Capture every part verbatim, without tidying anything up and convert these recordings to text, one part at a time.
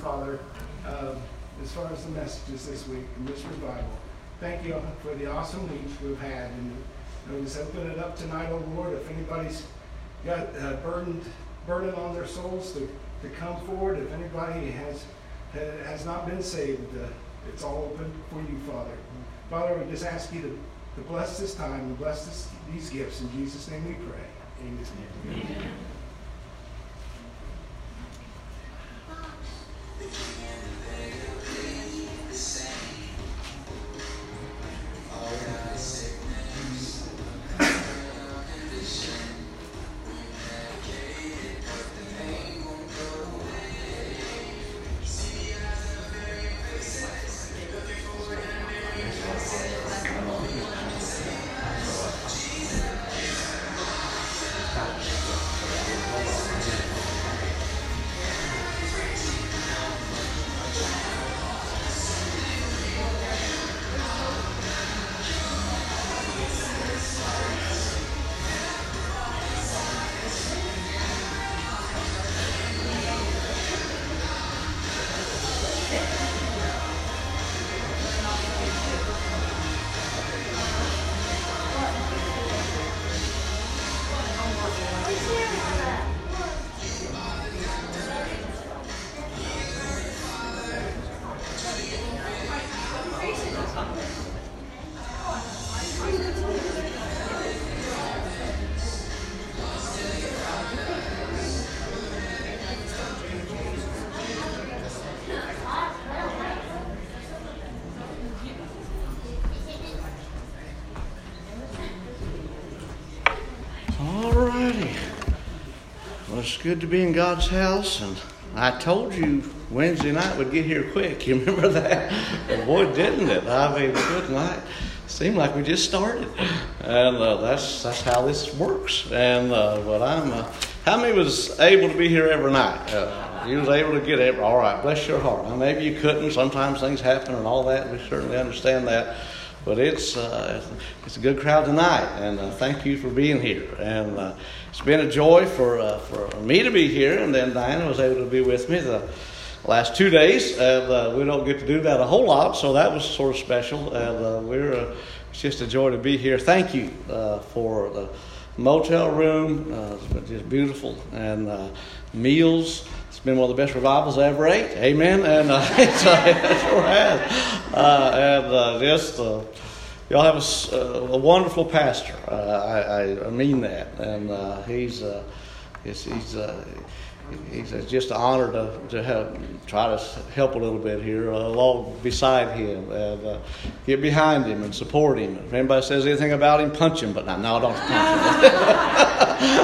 Father, uh, as far as the messages this week in this revival. Thank you for the awesome week we've had. And you know, just open it up tonight, oh Lord, if anybody's got uh, burdened, burden on their souls to, to come forward. If anybody has has not been saved, uh, it's all open for you, Father. Father, we just ask you to, to bless this time and bless this, these gifts. In Jesus' name we pray. Amen. Amen. It's good to be in God's house, and I told you Wednesday night would get here quick. You remember that? And boy, didn't it? I mean, good night. Seemed like we just started, and uh, that's that's how this works. And uh, but I'm, uh, how many was able to be here every night? Uh, you was able to get every. All right, bless your heart. Now, maybe you couldn't. Sometimes things happen and all that. We certainly understand that. But it's uh, it's a good crowd tonight, and uh, thank you for being here. And uh, it's been a joy for uh, for me to be here, and then Diana was able to be with me the last two days. And uh, we don't get to do that a whole lot, so that was sort of special. And uh, we're uh, it's just a joy to be here. Thank you uh, for the motel room. Uh, it's been just beautiful, and uh, meals. It's been one of the best revivals I ever ate. Amen. And uh, it's, uh, it sure has. Uh, and uh, just uh, y'all have a, a wonderful pastor. Uh, I, I mean that. And uh, he's uh, he's he's, uh, he's just an honor to to have, try to help a little bit here, uh, along beside him, and uh, get behind him and support him. If anybody says anything about him, punch him. But no, no don't punch him.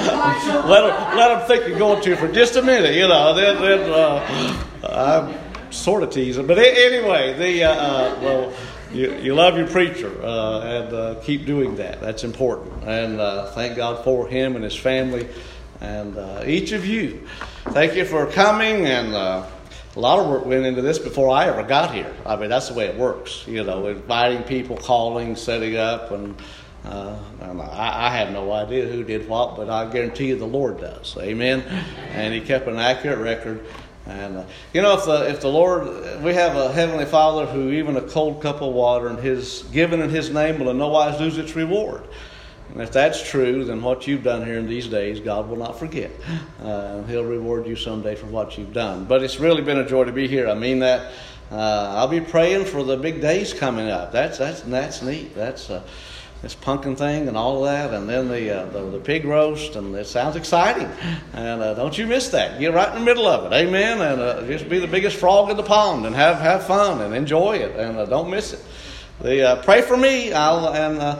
let him let him think you're going to for just a minute, you know. Then, then uh, I'm sort of teasing, but anyway, the uh, uh, well, you you love your preacher, uh, and uh, keep doing that. That's important, and uh, thank God for him and his family, and uh, each of you. Thank you for coming, and uh, a lot of work went into this before I ever got here. I mean, that's the way it works, you know, inviting people, calling, setting up, and. Uh, and I, I have no idea who did what, but I guarantee you the Lord does. Amen. And He kept an accurate record. And uh, you know, if the if the Lord, we have a Heavenly Father who even a cold cup of water and His given in His name will in no wise lose its reward. And if that's true, then what you've done here in these days, God will not forget. Uh, He'll reward you someday for what you've done. But it's really been a joy to be here. I mean that. Uh, I'll be praying for the big days coming up. That's that's that's neat. That's. Uh, This pumpkin thing and all of that, and then the, uh, the the pig roast, and it sounds exciting. And uh, don't you miss that. Get right in the middle of it, amen. And uh, just be the biggest frog in the pond, and have, have fun and enjoy it, and uh, don't miss it. The uh, pray for me. I'll and uh,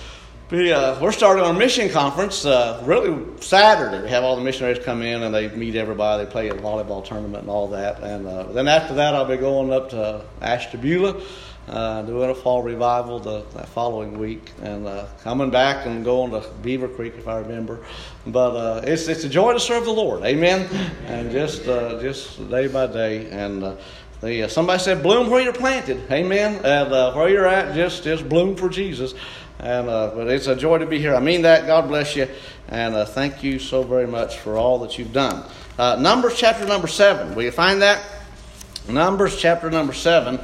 be uh, we're starting our mission conference uh, really Saturday. We have all the missionaries come in and they meet everybody. They play a volleyball tournament and all that. And uh, then after that, I'll be going up to Ashtabula. Uh, doing a fall revival the, the following week, and uh, coming back and going to Beaver Creek if I remember. But uh, it's it's a joy to serve the Lord, amen. And just uh, just day by day. And uh, the uh, somebody said, "Bloom where you're planted," amen. And uh, where you're at, just just bloom for Jesus. And uh, but it's a joy to be here. I mean that. God bless you, and uh, thank you so very much for all that you've done. Uh, Numbers chapter number seven. Will you find that? Numbers chapter number seven.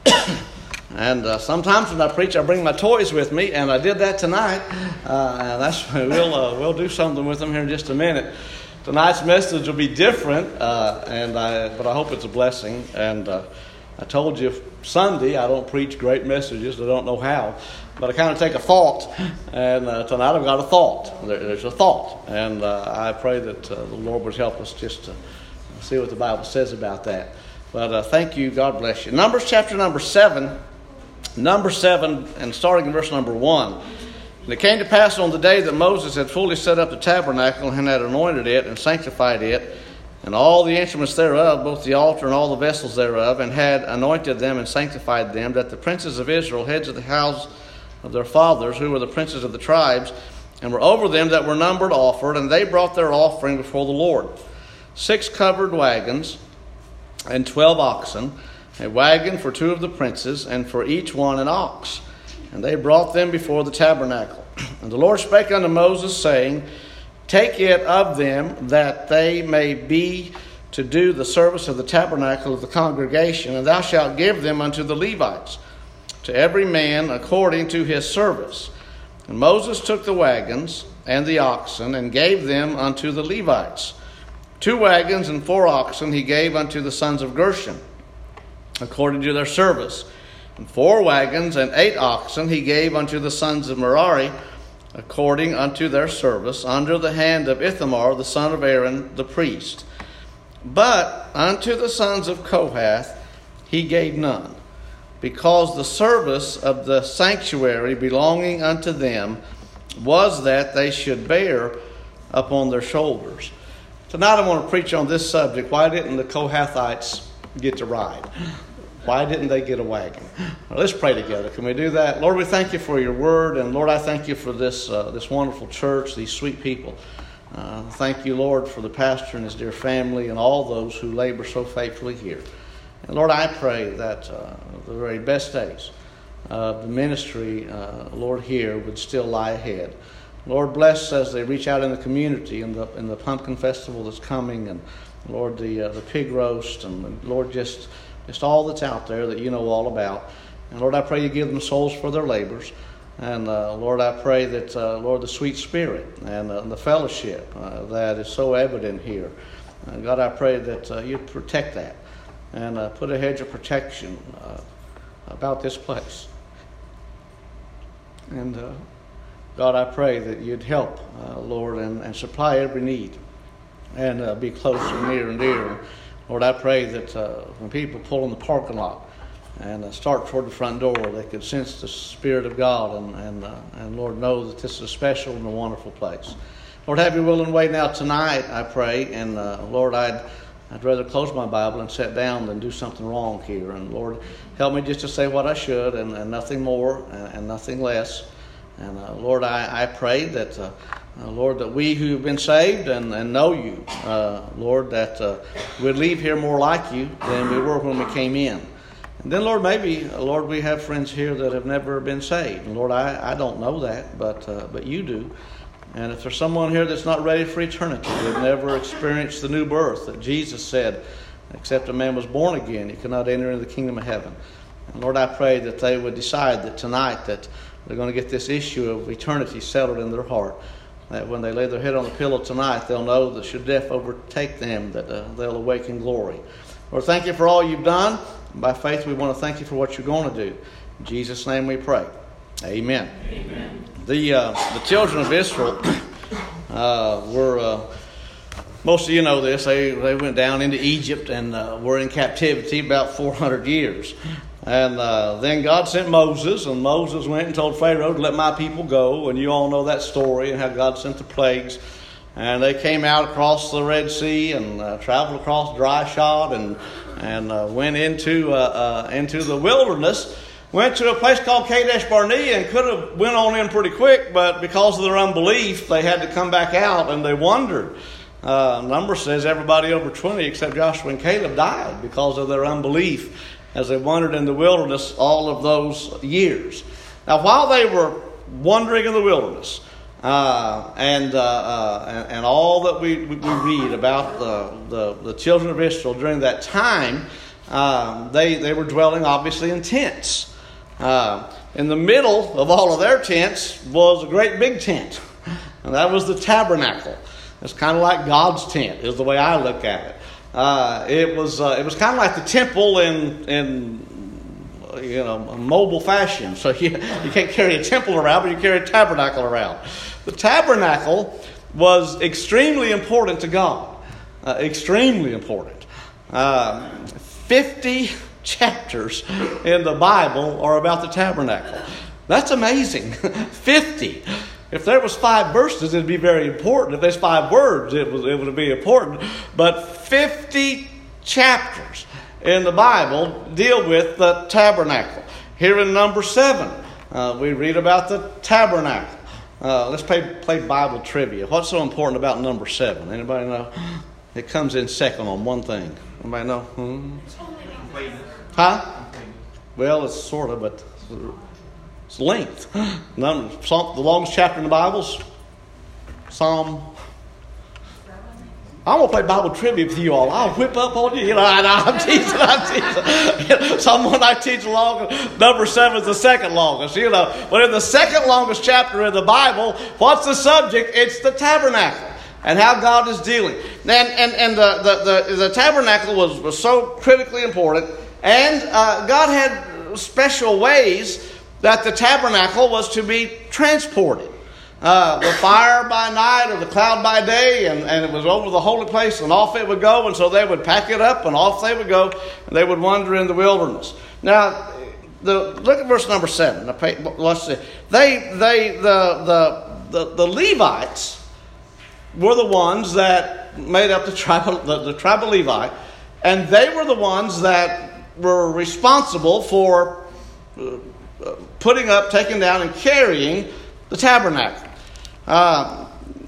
And uh, sometimes when I preach, I bring my toys with me, and I did that tonight. Uh, and that's we'll uh, we'll do something with them here in just a minute. Tonight's message will be different, uh, and I but I hope it's a blessing. And uh, I told you Sunday I don't preach great messages. I don't know how, but I kind of take a thought, and uh, tonight I've got a thought. There, there's a thought, and uh, I pray that uh, the Lord would help us just to see what the Bible says about that. But uh, thank you. God bless you. Numbers chapter number seven. Number seven, and starting in verse number one. And it came to pass on the day that Moses had fully set up the tabernacle and had anointed it and sanctified it, and all the instruments thereof, both the altar and all the vessels thereof, and had anointed them and sanctified them, that the princes of Israel, heads of the house of their fathers, who were the princes of the tribes, and were over them that were numbered, offered, and they brought their offering before the Lord. Six covered wagons and twelve oxen, a wagon for two of the princes, and for each one an ox. And they brought them before the tabernacle. And the Lord spake unto Moses, saying, Take it of them, that they may be to do the service of the tabernacle of the congregation, and thou shalt give them unto the Levites, to every man according to his service. And Moses took the wagons and the oxen, and gave them unto the Levites. Two wagons and four oxen he gave unto the sons of Gershon, according to their service. And four wagons and eight oxen he gave unto the sons of Merari, according unto their service, under the hand of Ithamar, the son of Aaron, the priest. But unto the sons of Kohath he gave none, because the service of the sanctuary belonging unto them was that they should bear upon their shoulders. Tonight I want to preach on this subject. Why didn't the Kohathites get to ride? Why didn't they get a wagon? Well, let's pray together. Can we do that? Lord, we thank you for your word. And Lord, I thank you for this uh, this wonderful church, these sweet people. Uh, thank you, Lord, for the pastor and his dear family and all those who labor so faithfully here. And Lord, I pray that uh, the very best days of the ministry, uh, Lord, here would still lie ahead. Lord, bless as they reach out in the community in the in the pumpkin festival that's coming, and Lord, the uh, the pig roast, and Lord, just just all that's out there that you know all about. And Lord, I pray you give them souls for their labors. And uh, Lord, I pray that, uh, Lord, the sweet spirit and uh, the fellowship uh, that is so evident here. Uh, God, I pray that uh, you'd protect that and uh, put a hedge of protection uh, about this place. And uh, God, I pray that you'd help, uh, Lord, and, and supply every need and uh, be close and near and dear. Lord, I pray that uh, when people pull in the parking lot and uh, start toward the front door, they could sense the Spirit of God and, and, uh, and Lord, know that this is a special and a wonderful place. Lord, have your will and way now tonight, I pray. And uh, Lord, I'd, I'd rather close my Bible and sit down than do something wrong here. And Lord, help me just to say what I should and, and nothing more and, and nothing less. And uh, Lord, I, I pray that, uh, uh, Lord, that we who have been saved and, and know you, uh, Lord, that uh, we'd leave here more like you than we were when we came in. And then, Lord, maybe, uh, Lord, we have friends here that have never been saved. And Lord, I, I don't know that, but uh, but you do. And if there's someone here that's not ready for eternity, they've never experienced the new birth that Jesus said, except a man was born again, he cannot enter into the kingdom of heaven. And Lord, I pray that they would decide that tonight that they're going to get this issue of eternity settled in their heart. That when they lay their head on the pillow tonight, they'll know that should death overtake them, that uh, they'll awake in glory. Lord, thank you for all you've done. By faith, we want to thank you for what you're going to do. In Jesus' name we pray. Amen. Amen. The uh, the children of Israel uh, were, uh, most of you know this, they, they went down into Egypt and uh, were in captivity about four hundred years. And uh, then God sent Moses, and Moses went and told Pharaoh to let my people go. And you all know that story and how God sent the plagues. And they came out across the Red Sea and uh, traveled across dry shod and and uh, went into uh, uh, into the wilderness. Went to a place called Kadesh Barnea and could have went on in pretty quick, but because of their unbelief, they had to come back out and they wandered. Uh, number says everybody over twenty except Joshua and Caleb died because of their unbelief as they wandered in the wilderness all of those years. Now, while they were wandering in the wilderness, uh, and, uh, uh, and and all that we, we read about the, the, the children of Israel during that time, Um, they, they were dwelling obviously in tents. Uh, in the middle of all of their tents was a great big tent. And that was the tabernacle. It's kind of like God's tent is the way I look at it. Uh, it was uh, it was kind of like the temple in in you know a mobile fashion. So you, you can't carry a temple around, but you carry a tabernacle around. The tabernacle was extremely important to God. Uh, extremely important. Uh, Fifty chapters in the Bible are about the tabernacle. That's amazing. Fifty. If there was five verses, it'd be very important. If there's five words, it was it would be important. But fifty chapters in the Bible deal with the tabernacle. Here in number seven, uh, we read about the tabernacle. Uh, let's play play Bible trivia. What's so important about number seven? Anybody know? It comes in second on one thing. Anybody know? Hmm? Huh? Well, it's sort of, but it's length. Number, Psalm, the longest chapter in the Bible's Psalm. I'm going to play Bible trivia with you all. I'll whip up on you. You know, I, I'm teasing, I'm teasing. You know, someone I teach long, number seven is the second longest, you know. But in the second longest chapter in the Bible, what's the subject? It's the tabernacle and how God is dealing. And and, and the, the, the, the tabernacle was, was so critically important. And uh, God had special ways that the tabernacle was to be transported. Uh, the fire by night or the cloud by day, and, and it was over the holy place, and off it would go, and so they would pack it up, and off they would go, and they would wander in the wilderness. Now, the, look at verse number seven. Let's see. They, they, the, the, the, the Levites were the ones that made up the tribe, the, the tribe of Levi, and they were the ones that were responsible for uh, putting up, taking down, and carrying the tabernacle. Uh,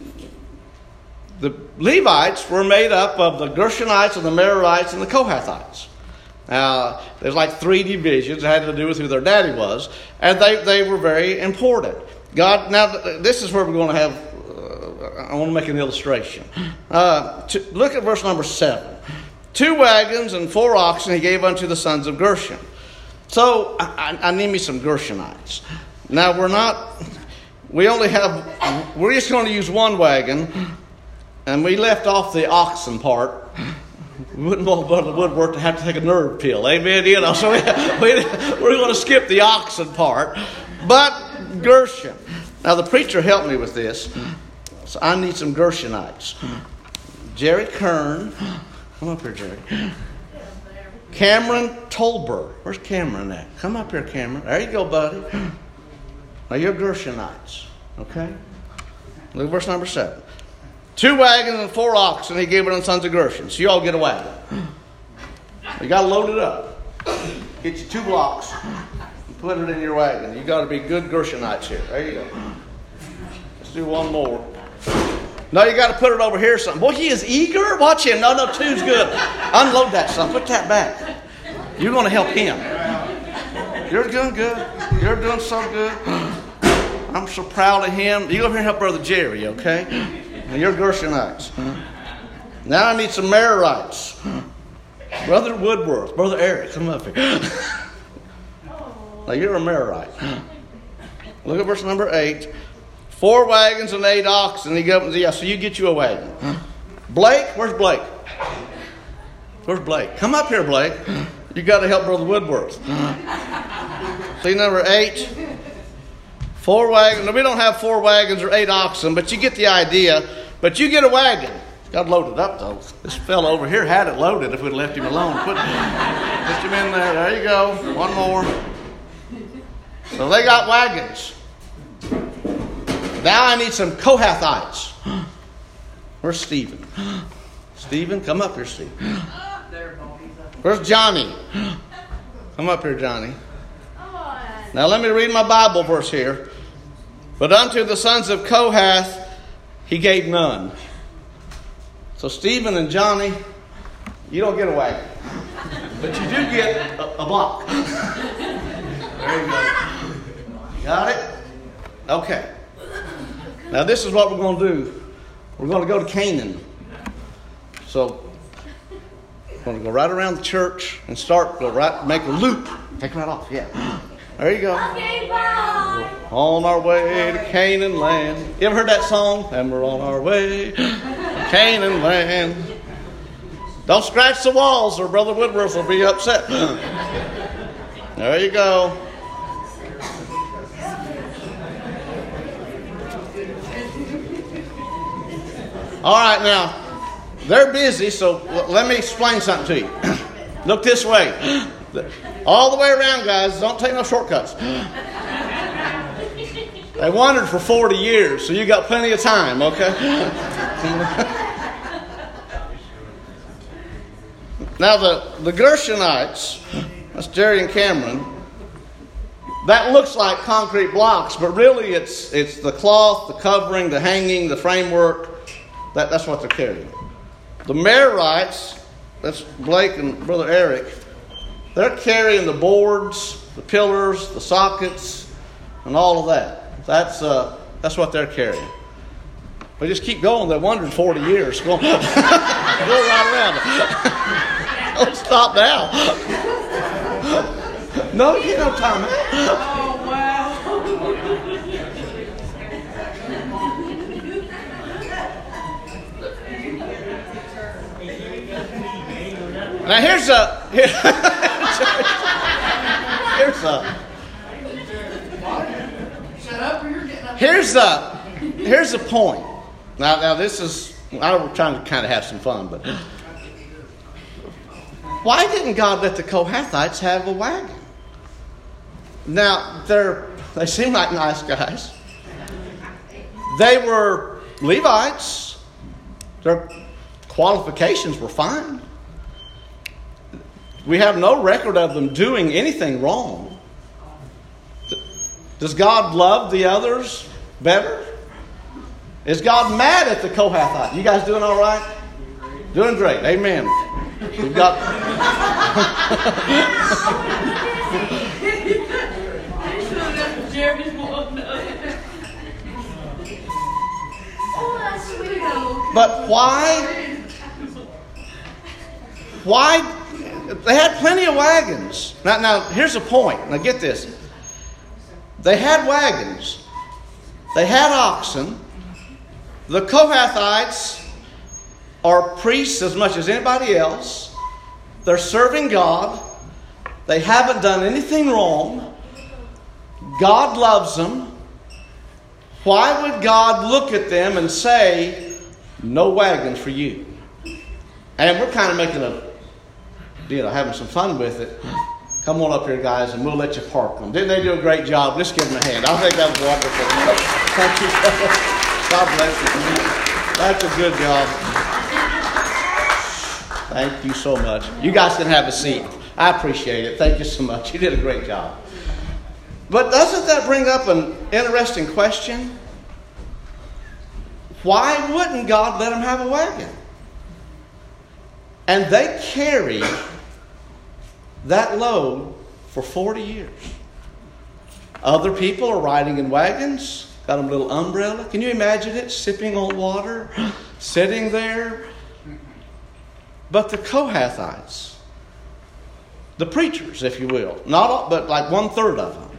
the Levites were made up of the Gershonites and the Merarites and the Kohathites. Uh, there's like three divisions that had to do with who their daddy was, and they, they were very important. God, now this is where we're going to have, uh, I want to make an illustration. Uh, to, look at verse number seven. Two wagons and four oxen he gave unto the sons of Gershon. So I, I need me some Gershonites. Now we're not... We only have, we're just going to use one wagon, and we left off the oxen part. We wouldn't want Brother Woodworth to have to take a nerve pill, amen? You know, so we, we, we're going to skip the oxen part. But Gershon. Now the preacher helped me with this, so I need some Gershonites. Jerry Kern, come up here, Jerry. Cameron Tolber. Where's Cameron at? Come up here, Cameron. There you go, buddy. Now you're Gershonites, okay? Look at verse number seven. Two wagons and four oxen he gave it unto the sons of Gershon. So you all get a wagon. You got to load it up. Get you two blocks and put it in your wagon. You got to be good Gershonites here. There you go. Let's do one more. No, you got to put it over here or something. Boy, he is eager. Watch him. No, no, two's good. Unload that son. Put that back. You're going to help him. You're doing good. You're doing so good. I'm so proud of him. You go over here and help Brother Jerry, okay? And you're Gershonites. Now I need some Merarites. Brother Woodworth, Brother Eric, come up here. Now you're a Merarite. Look at verse number eight. Four wagons and eight oxen. He goes, yeah, so you get you a wagon. Blake, where's Blake? Where's Blake? Come up here, Blake. You got to help Brother Woodworth. See number eight. Four wagons. We don't have four wagons or eight oxen, but you get the idea. But you get a wagon. Got to load it up, though. This fellow over here had it loaded if we'd left him alone. Put, put him in there. There you go. One more. So they got wagons. Now I need some Kohathites. Where's Stephen? Stephen, come up here, Stephen. Where's Johnny? Come up here, Johnny. Now let me read my Bible verse here. But unto the sons of Kohath he gave none. So Stephen and Johnny, you don't get a wagon. But you do get a, a block. There you go. Got it? Okay. Now this is what we're going to do. We're going to go to Canaan. So We're going to go right around the church and start, go right, make a loop. Take it right off, yeah. There you go. Okay, bye. On our way to Canaan land. You ever heard that song? And we're on our way to Canaan land. Don't scratch the walls or Brother Woodworth will be upset. There you go. All right, now, they're busy, so l- let me explain something to you. Look this way. All the way around, guys. Don't take no shortcuts. They wandered for forty years, so you got plenty of time, okay? Now, the, the Gershonites, that's Jerry and Cameron, that looks like concrete blocks, but really it's it's the cloth, the covering, the hanging, the framework. That, that's what they're carrying. The Merarites, that's Blake and Brother Eric, they're carrying the boards, the pillars, the sockets, and all of that. That's uh, that's what they're carrying. We just keep going. They wandered forty years. Go, go right around. Don't stop now. No, you no time. Oh, wow. Now here's a here, here's a Shut up or you're getting up. here's a here's a point. Now now this is I was trying to kind of have some fun, but why didn't God let the Kohathites have a wagon? Now they're they seem like nice guys. They were Levites. Their qualifications were fine. We have no record of them doing anything wrong. Does God love the others better? Is God mad at the Kohathites? You guys doing all right? Doing great. Amen. We've got... Jerry's walking up. Oh, that's sweet. But why? Why? They had plenty of wagons. Now, now, here's the point. Now, get this. They had wagons. They had oxen. The Kohathites are priests as much as anybody else. They're serving God. They haven't done anything wrong. God loves them. Why would God look at them and say, no wagons for you? And we're kind of making a, you know, having some fun with it. Come on up here, guys, and we'll let you park them. Didn't they do a great job? Let's give them a hand. I think that was wonderful. Thank you. God bless you. That's a good job. Thank you so much. You guys can have a seat. I appreciate it. Thank you so much. You did a great job. But doesn't that bring up an interesting question? Why wouldn't God let them have a wagon? And they carried that load for forty years. Other people are riding in wagons, got a little umbrella. Can you imagine it? Sipping on water, sitting there. But the Kohathites, the preachers, if you will, not all, but like one third of them,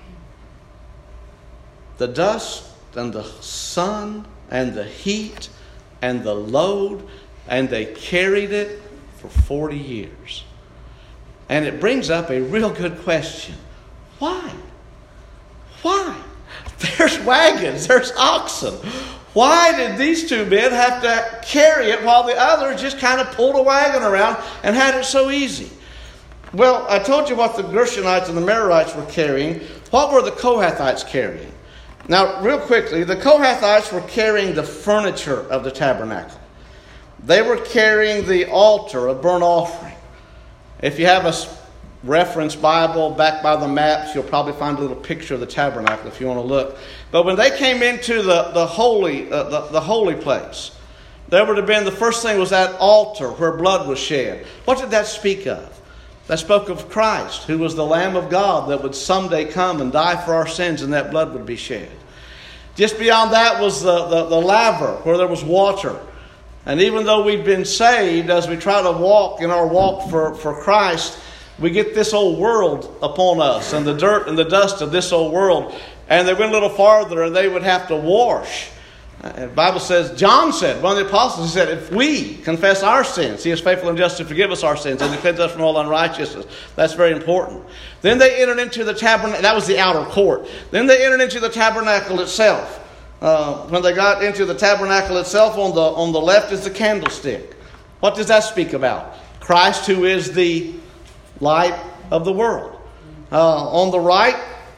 the dust and the sun and the heat and the load, and they carried it for forty years. And it brings up a real good question. Why? Why? There's wagons, there's oxen. Why did these two men have to carry it while the others just kind of pulled a wagon around and had it so easy? Well, I told you what the Gershonites and the Merarites were carrying. What were the Kohathites carrying? Now, real quickly, the Kohathites were carrying the furniture of the tabernacle. They were carrying the altar of burnt offering. If you have a reference Bible back by the maps, you'll probably find a little picture of the tabernacle if you want to look. But when they came into the, the holy uh, the, the holy place, there would have been, the first thing was that altar where blood was shed. What did that speak of? That spoke of Christ, who was the Lamb of God that would someday come and die for our sins, and that blood would be shed. Just beyond that was the, the, the laver, where there was water. And even though we've been saved, as we try to walk in our walk for, for Christ, we get this old world upon us and the dirt and the dust of this old world. And they went a little farther and they would have to wash. The Bible says, John said, one of the apostles, he said, if we confess our sins, He is faithful and just to forgive us our sins and to cleanse us from all unrighteousness. That's very important. Then they entered into the tabernacle. That was the outer court. Then they entered into the tabernacle itself. Uh, when they got into the tabernacle itself, on the on the left is the candlestick. What does that speak about? Christ, who is the light of the world. Uh, on the right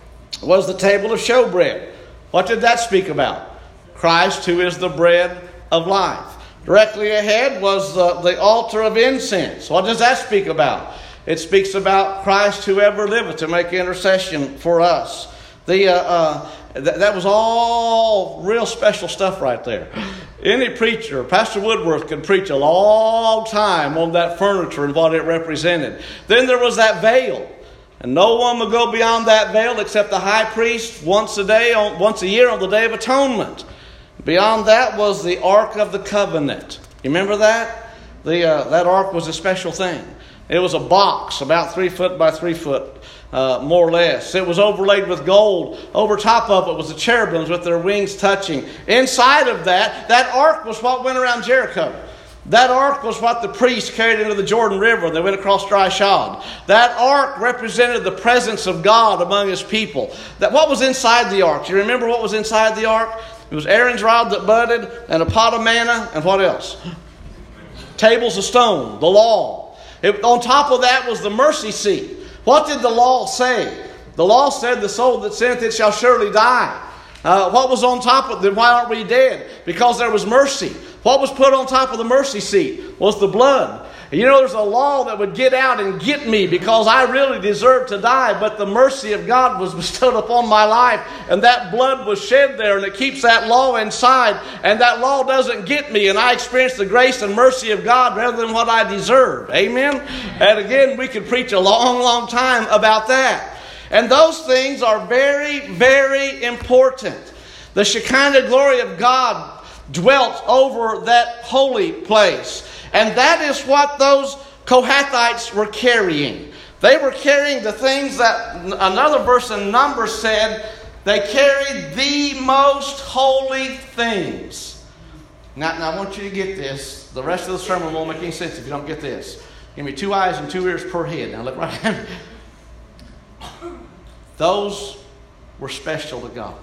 was the table of showbread. What did that speak about? Christ, who is the bread of life. Directly ahead was uh, the altar of incense. What does that speak about? It speaks about Christ, who ever liveth, to make intercession for us. The uh, uh, th- that was all real special stuff right there. Any preacher, Pastor Woodworth, could preach a long time on that furniture and what it represented. Then there was that veil. And no one would go beyond that veil except the high priest once a day, on, once a year on the Day of Atonement. Beyond that was the Ark of the Covenant. You remember that? The uh, that ark was a special thing. It was a box about three foot by three foot, uh, more or less. It was overlaid with gold. Over top of it was the cherubims with their wings touching. Inside of that, that ark was what went around Jericho. That ark was what the priests carried into the Jordan River. They went across dry shod. That ark represented the presence of God among His people. That what was inside the ark? Do you remember what was inside the ark? It was Aaron's rod that budded, and a pot of manna, and what else? Tables of stone, the law. It, on top of that was the mercy seat. What did the law say? The law said, the soul that sinneth, it shall surely die. Uh, what was on top of it? Why aren't we dead? Because there was mercy. What was put on top of the mercy seat was the blood. And you know, there's a law that would get out and get me because I really deserved to die, but the mercy of God was bestowed upon my life, and that blood was shed there, and it keeps that law inside, and that law doesn't get me, and I experience the grace and mercy of God rather than what I deserve. Amen? And again, we could preach a long, long time about that. And those things are very, very important. The Shekinah glory of God dwelt over that holy place. And that is what those Kohathites were carrying. They were carrying the things that another verse in Numbers said, they carried the most holy things. Now, now I want you to get this. The rest of the sermon won't make any sense if you don't get this. Give me two eyes and two ears per head. Now look right at me. Those were special to God.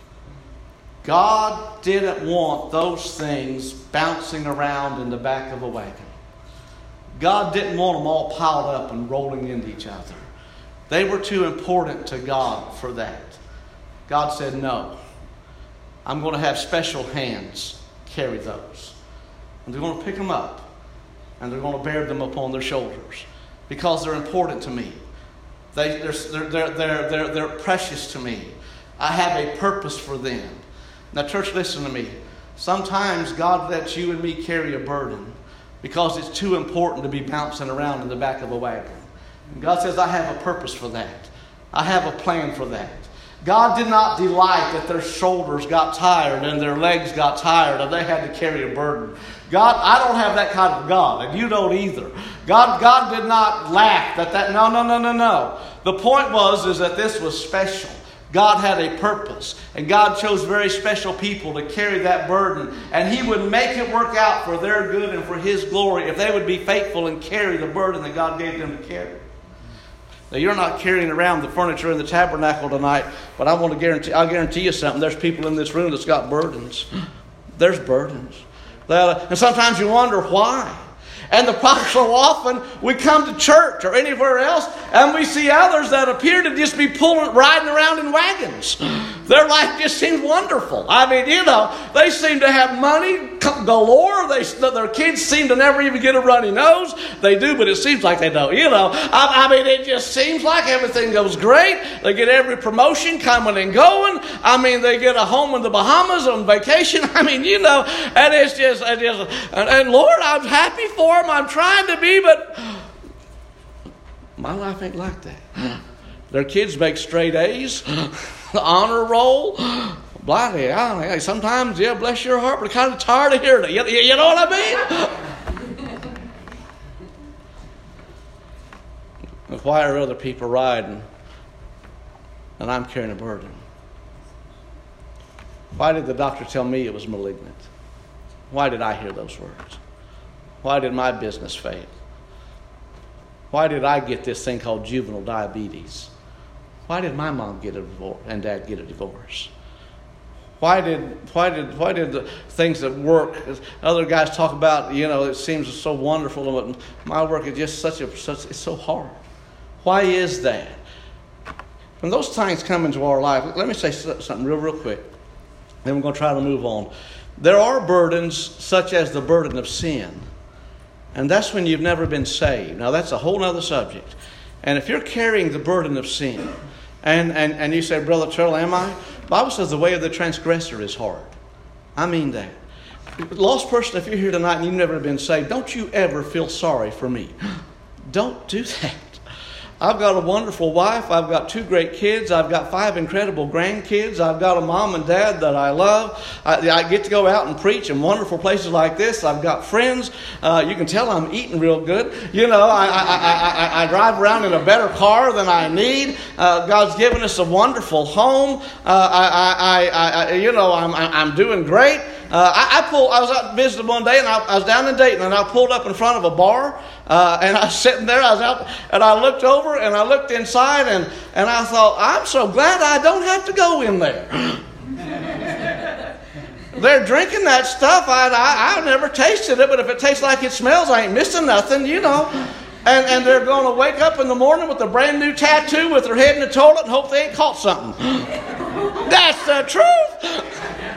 God didn't want those things bouncing around in the back of a wagon. God didn't want them all piled up and rolling into each other. They were too important to God for that. God said, no, I'm going to have special hands carry those. And they're going to pick them up and they're going to bear them upon their shoulders because they're important to me. They, they're, they're, they're, they're, they're precious to me. I have a purpose for them. Now, church, listen to me. Sometimes God lets you and me carry a burden because it's too important to be bouncing around in the back of a wagon. And God says, I have a purpose for that. I have a plan for that. God did not delight that their shoulders got tired and their legs got tired and they had to carry a burden. God, I don't have that kind of God, and you don't either. God, God did not laugh at that. No, no, no, no, no. The point was is that this was special. God had a purpose, and God chose very special people to carry that burden, and He would make it work out for their good and for His glory if they would be faithful and carry the burden that God gave them to carry. Now, you're not carrying around the furniture in the tabernacle tonight, but I want to guarantee, I'll guarantee you something. There's people in this room that's got burdens. There's burdens. And sometimes you wonder why. And the problem, so often we come to church or anywhere else and we see others that appear to just be pulling, riding around in wagons. Their life just seems wonderful. I mean, you know, they seem to have money galore. They, their kids seem to never even get a runny nose. They do, but it seems like they don't. You know, I, I mean, it just seems like everything goes great. They get every promotion coming and going. I mean, they get a home in the Bahamas on vacation. I mean, you know, and it's just, it just and, and Lord, I'm happy for them. I'm trying to be, but my life ain't like that. Their kids make straight A's, the honor roll. Bloody, I, sometimes, yeah, bless your heart, but I'm kind of tired of hearing it. You, you know what I mean? Why are other people riding and I'm carrying a burden? Why did the doctor tell me it was malignant? Why did I hear those words? Why did my business fail? Why did I get this thing called juvenile diabetes? Why did my mom get a divorce and dad get a divorce? Why did why did why did the things that work, as other guys talk about, you know, it seems so wonderful, but my work is just such a such it's so hard. Why is that? When those times come into our life, let me say something real, real quick. Then we're going to try to move on. There are burdens such as the burden of sin. And that's when you've never been saved. Now, that's a whole other subject. And if you're carrying the burden of sin, and, and, and you say, Brother Terrell, am I? The Bible says the way of the transgressor is hard. I mean that. Lost person, if you're here tonight and you've never been saved, don't you ever feel sorry for me. Don't do that. I've got a wonderful wife. I've got two great kids. I've got five incredible grandkids. I've got a mom and dad that I love. I, I get to go out and preach in wonderful places like this. I've got friends. Uh, you can tell I'm eating real good. You know, I, I, I, I, I drive around in a better car than I need. Uh, God's given us a wonderful home. Uh, I, I, I, I, you know, I'm, I'm doing great. Uh, I, I pulled. I was out visiting one day, and I, I was down in Dayton, and I pulled up in front of a bar, uh, and I was sitting there. I was out, and I looked over, and I looked inside, and, and I thought, I'm so glad I don't have to go in there. They're drinking that stuff. I, I I've never tasted it, but if it tastes like it smells, I ain't missing nothing, you know. And and they're going to wake up in the morning with a brand new tattoo, with their head in the toilet, and hope they ain't caught something. That's the truth.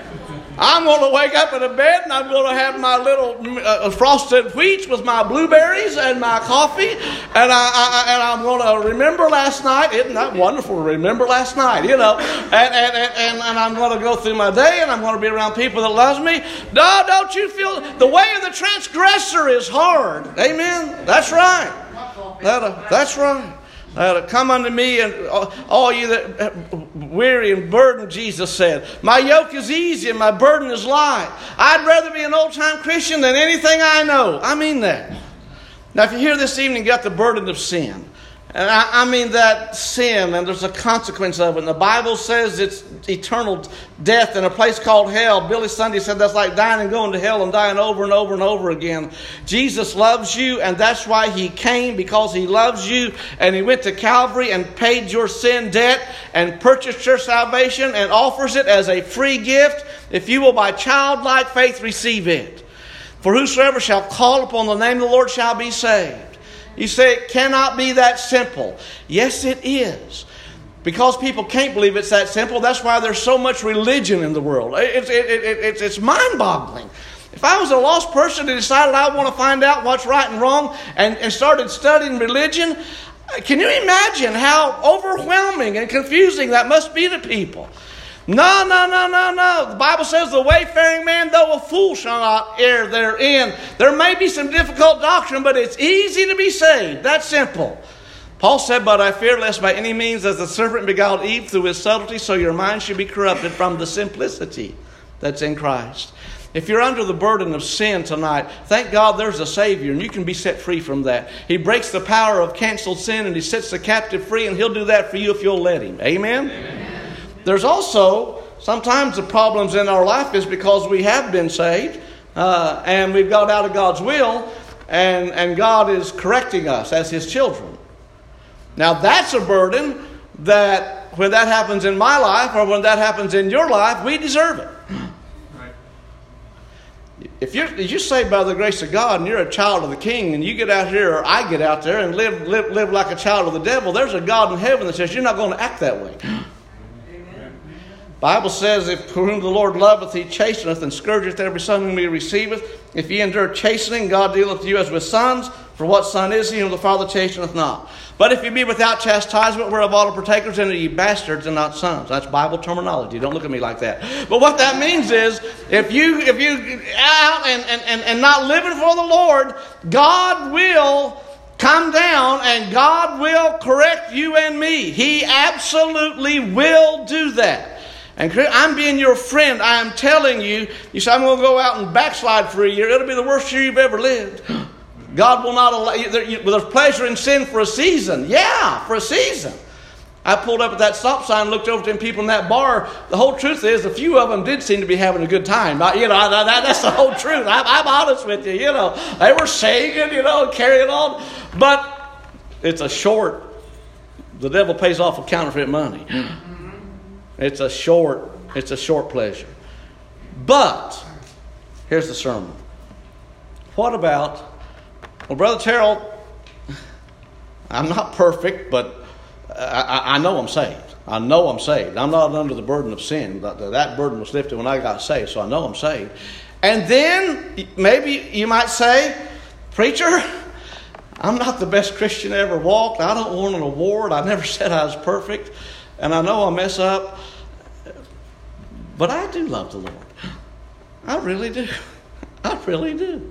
I'm going to wake up in a bed and I'm going to have my little uh, frosted wheats with my blueberries and my coffee. And, I, I, and I'm going to remember last night. Isn't that wonderful to remember last night, you know? And, and, and, and I'm going to go through my day and I'm going to be around people that love me. No, don't you feel the way of the transgressor is hard. Amen? That's right. That, uh, that's right. Uh, come unto me, and uh, all you that uh, weary and burdened, Jesus said. My yoke is easy and my burden is light. I'd rather be an old-time Christian than anything I know. I mean that. Now, if you're here this evening, you got the burden of sin. And I, I mean that sin, and there's a consequence of it. And the Bible says it's eternal death in a place called hell. Billy Sunday said that's like dying and going to hell and dying over and over and over again. Jesus loves you, and that's why He came, because He loves you. And He went to Calvary and paid your sin debt and purchased your salvation and offers it as a free gift. If you will by childlike faith receive it. For whosoever shall call upon the name of the Lord shall be saved. You say it cannot be that simple. Yes, it is. Because people can't believe it's that simple. That's why there's so much religion in the world. It's, it, it, it, it's, it's mind-boggling. If I was a lost person and decided I want to find out what's right and wrong and, and started studying religion, can you imagine how overwhelming and confusing that must be to people? No, no, no, no, no. The Bible says the wayfaring man, though a fool, shall not err therein. There may be some difficult doctrine, but it's easy to be saved. That's simple. Paul said, but I fear lest by any means as the serpent beguiled Eve through his subtlety, so your mind should be corrupted from the simplicity that's in Christ. If you're under the burden of sin tonight, thank God there's a Savior, and you can be set free from that. He breaks the power of canceled sin, and He sets the captive free, and He'll do that for you if you'll let Him. Amen? Amen. There's also, sometimes the problems in our life is because we have been saved uh, and we've got out of God's will, and, and God is correcting us as His children. Now that's a burden that when that happens in my life or when that happens in your life, we deserve it. Right. If you're, if you're saved by the grace of God and you're a child of the King and you get out here, or I get out there and live, live, live like a child of the devil, there's a God in heaven that says you're not going to act that way. Bible says, if whom the Lord loveth, He chasteneth, and scourgeth every son whom He receiveth. If ye endure chastening, God dealeth with you as with sons. For what son is he whom the Father chasteneth not? But if ye be without chastisement, whereof all are partakers, then are ye bastards and not sons. That's Bible terminology. Don't look at me like that. But what that means is, if you if you out and, and, and not living for the Lord, God will come down and God will correct you and me. He absolutely will do that. And I'm being your friend. I am telling you. You say, I'm going to go out and backslide for a year. It'll be the worst year you've ever lived. God will not allow you. There's pleasure in sin for a season. Yeah, for a season. I pulled up at that stop sign and looked over to them people in that bar. The whole truth is, a few of them did seem to be having a good time. I, you know, I, that, that's the whole truth. I, I'm honest with you. You know, they were singing, you know, carrying on. But it's a short, the devil pays off with counterfeit money. It's a short, it's a short pleasure. But, here's the sermon. What about, well, Brother Terrell, I'm not perfect, but I, I know I'm saved. I know I'm saved. I'm not under the burden of sin. That burden was lifted when I got saved, so I know I'm saved. And then, maybe you might say, preacher, I'm not the best Christian ever walked. I don't want an award. I never said I was perfect. And I know I mess up. But I do love the Lord. I really do. I really do.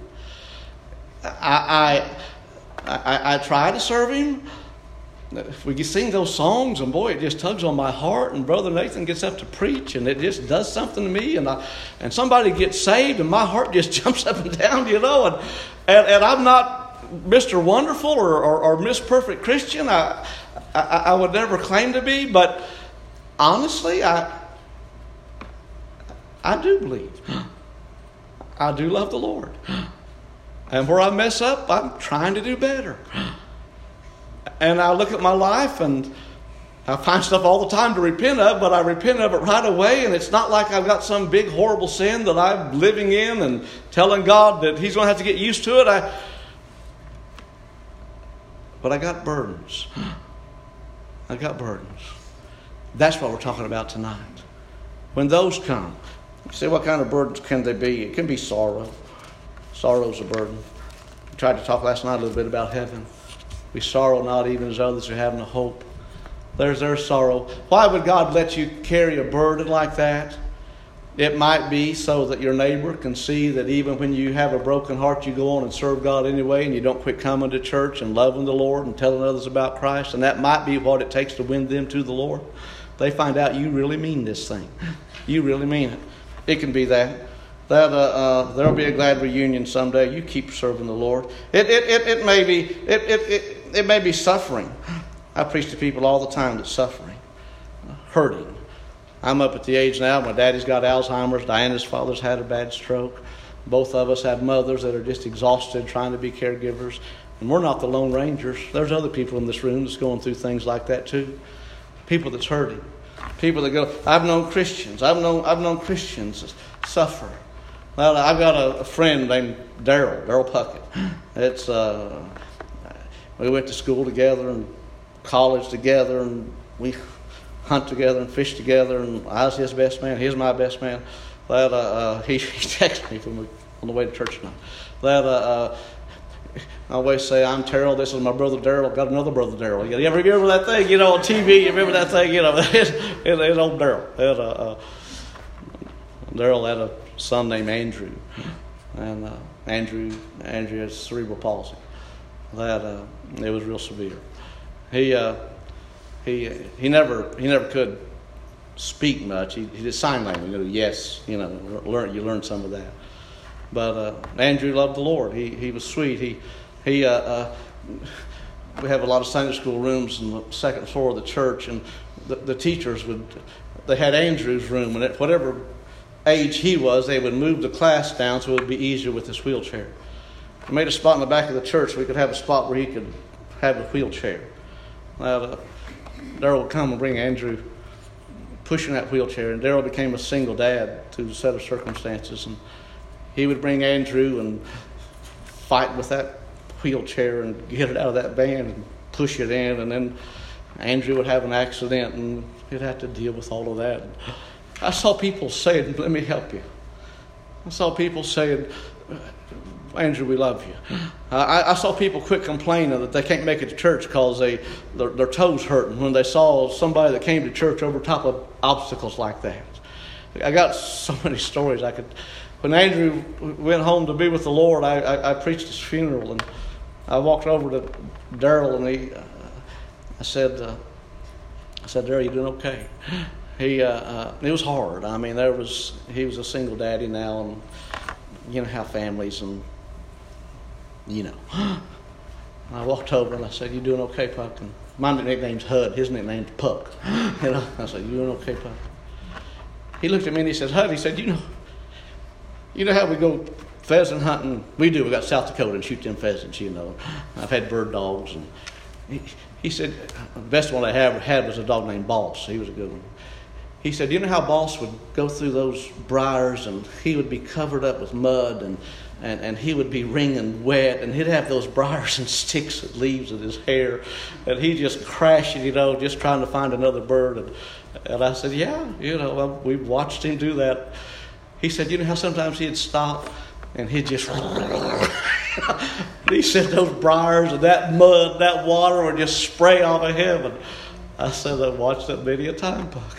I, I, I, I try to serve Him. If we sing those songs, and boy, it just tugs on my heart. And Brother Nathan gets up to preach, and it just does something to me. And I, and somebody gets saved, and my heart just jumps up and down, you know. And and, and I'm not Mister Wonderful or, or, or Miss Perfect Christian. I, I I would never claim to be, but honestly, I I do believe. I do love the Lord. And where I mess up, I'm trying to do better. And I look at my life and I find stuff all the time to repent of, but I repent of it right away. And it's not like I've got some big horrible sin that I'm living in and telling God that He's going to have to get used to it. I, but I got burdens. I got burdens. That's what we're talking about tonight. When those come, you say, what kind of burdens can they be? It can be sorrow. Sorrow's a burden. We tried to talk last night a little bit about heaven. We sorrow not even as others are having a hope. There's their sorrow. Why would God let you carry a burden like that? It might be so that your neighbor can see that even when you have a broken heart, you go on and serve God anyway, and you don't quit coming to church and loving the Lord and telling others about Christ. And that might be what it takes to win them to the Lord. They find out you really mean this thing. You really mean it. It can be that. That uh, uh, there'll be a glad reunion someday. You keep serving the Lord. It it it, it may be it, it it it may be suffering. I preach to people all the time that's suffering, hurting. I'm up at the age now. My daddy's got Alzheimer's. Diana's father's had a bad stroke. Both of us have mothers that are just exhausted trying to be caregivers. And we're not the Lone Rangers. There's other people in this room that's going through things like that too. People that's hurting. People that go, I've known Christians. I've known I've known Christians suffer. Well, I've got a, a friend named Daryl, Daryl Puckett. It's uh, we went to school together and college together, and we hunt together and fish together, and I was his best man. He's my best man. That uh, uh, he, he texted me from the, on the way to church tonight. That uh, uh, I always say, I'm Terrell. This is my brother Daryl. Got another brother Daryl. You ever remember that thing? You know, on T V. You remember that thing? You know, it's, it's old Daryl. That, uh, uh, Daryl had a son named Andrew, and uh, Andrew Andrew has cerebral palsy. That uh, it was real severe. He uh, he he never he never could speak much. He, he did sign language. You know, yes, you know, learn you learn some of that. But uh, Andrew loved the Lord. He he was sweet. He he uh, uh, we have a lot of Sunday school rooms on the second floor of the church, and the, the teachers would they had Andrew's room, and at whatever age he was, they would move the class down so it would be easier with his wheelchair. We made a spot in the back of the church so we could have a spot where he could have a wheelchair. Now, uh, Daryl would come and bring Andrew pushing that wheelchair, and Daryl became a single dad to a set of circumstances, and he would bring Andrew and fight with that wheelchair and get it out of that van and push it in, and then Andrew would have an accident and he'd have to deal with all of that. I saw people saying, let me help you. I saw people saying, Andrew, we love you. Uh, I, I saw people quit complaining that they can't make it to church because they their, their toes hurting when they saw somebody that came to church over top of obstacles like that. I got so many stories I could. When Andrew went home to be with the Lord, I, I, I preached his funeral, and I walked over to Daryl, and he, uh, I said, uh, I said, Daryl, you doing okay? He, uh, uh, it was hard. I mean, there was, he was a single daddy now, and you know how families and, you know. I walked over and I said, "You doing okay, Puck?" And my nickname's Hud. His nickname's Puck. You know, I said, "You doing okay, Puck?" He looked at me and he said, "Hud," he said, "You know, you know how we go pheasant hunting? We do. We got South Dakota and shoot them pheasants, you know. I've had bird dogs." And he, he said, the best one I had, had was a dog named Boss. He was a good one. He said, "You know how Boss would go through those briars and he would be covered up with mud and And, and he would be wringing wet, and he'd have those briars and sticks and leaves in his hair, and he just crashing, you know, just trying to find another bird." And, and I said, "Yeah, you know, well, we watched him do that." He said, "You know how sometimes he'd stop and he'd just," he said, "those briars and that mud, that water would just spray off of him." And I said, "I watched that many a time, Buck."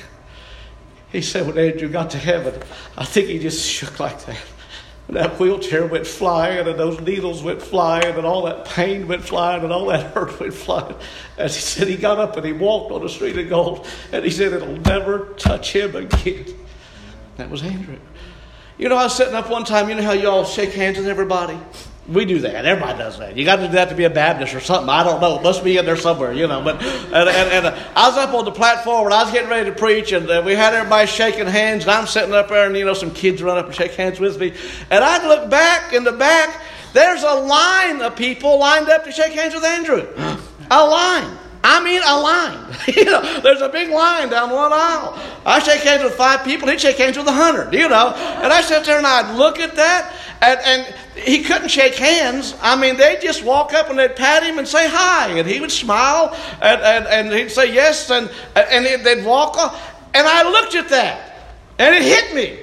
He said, "When Andrew got to heaven, I think he just shook like that. That wheelchair went flying, and those needles went flying, and all that pain went flying, and all that hurt went flying." As he said, he got up and he walked on the street of gold, and he said, "It'll never touch him again." That was Andrew. You know, I was sitting up one time, you know how you all shake hands with everybody? We do that. Everybody does that. You got to do that to be a Baptist or something. I don't know. It must be in there somewhere, you know. But and, and, and I was up on the platform and I was getting ready to preach, and uh, we had everybody shaking hands, and I'm sitting up there, and you know, some kids run up and shake hands with me, and I look back in the back. There's a line of people lined up to shake hands with Andrew. A line. I mean, a line. You know, there's a big line down one aisle. I shake hands with five people. He'd shake hands with a hundred. You know, and I sit there and I'd look at that, and and. He couldn't shake hands. I mean, they'd just walk up and they'd pat him and say hi. And he would smile and, and, and he'd say yes. And, and they'd walk off. And I looked at that and it hit me.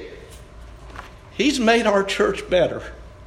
He's made our church better.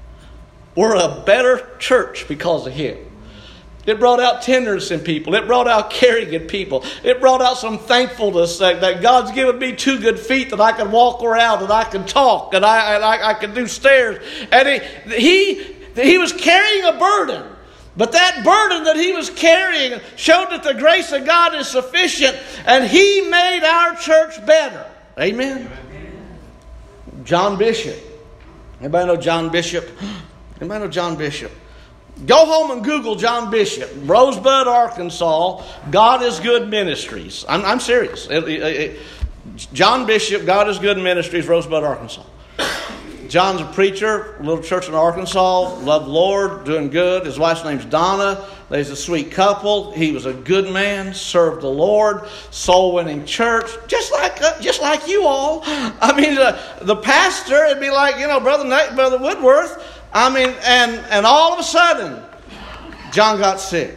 We're a better church because of him. It brought out tenderness in people. It brought out caring in people. It brought out some thankfulness that, that God's given me two good feet, that I can walk around, that I can talk, and I, and I, I can do stairs. And he, he, he was carrying a burden. But that burden that he was carrying showed that the grace of God is sufficient, and he made our church better. Amen? Amen. John Bishop. Anybody know John Bishop? Anybody know John Bishop? Go home and Google John Bishop, Rosebud, Arkansas, God is Good Ministries. I'm, I'm serious. It, it, it, John Bishop, God is Good Ministries, Rosebud, Arkansas. John's a preacher, little church in Arkansas, loved Lord, doing good. His wife's name's Donna. They's a sweet couple. He was a good man, served the Lord, soul-winning church, just like uh, just like you all. I mean, uh, the pastor, it'd be like, you know, Brother Nate, Brother Woodworth. I mean, and, and all of a sudden, John got sick.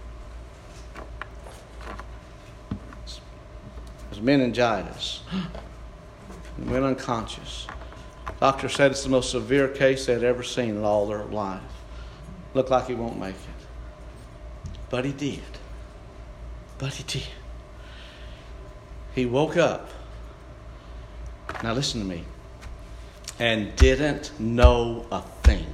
It was meningitis. He went unconscious. Doctor said it's the most severe case they'd ever seen in all their life. Looked like he won't make it. But he did. But he did. He woke up. Now listen to me. And didn't know a thing.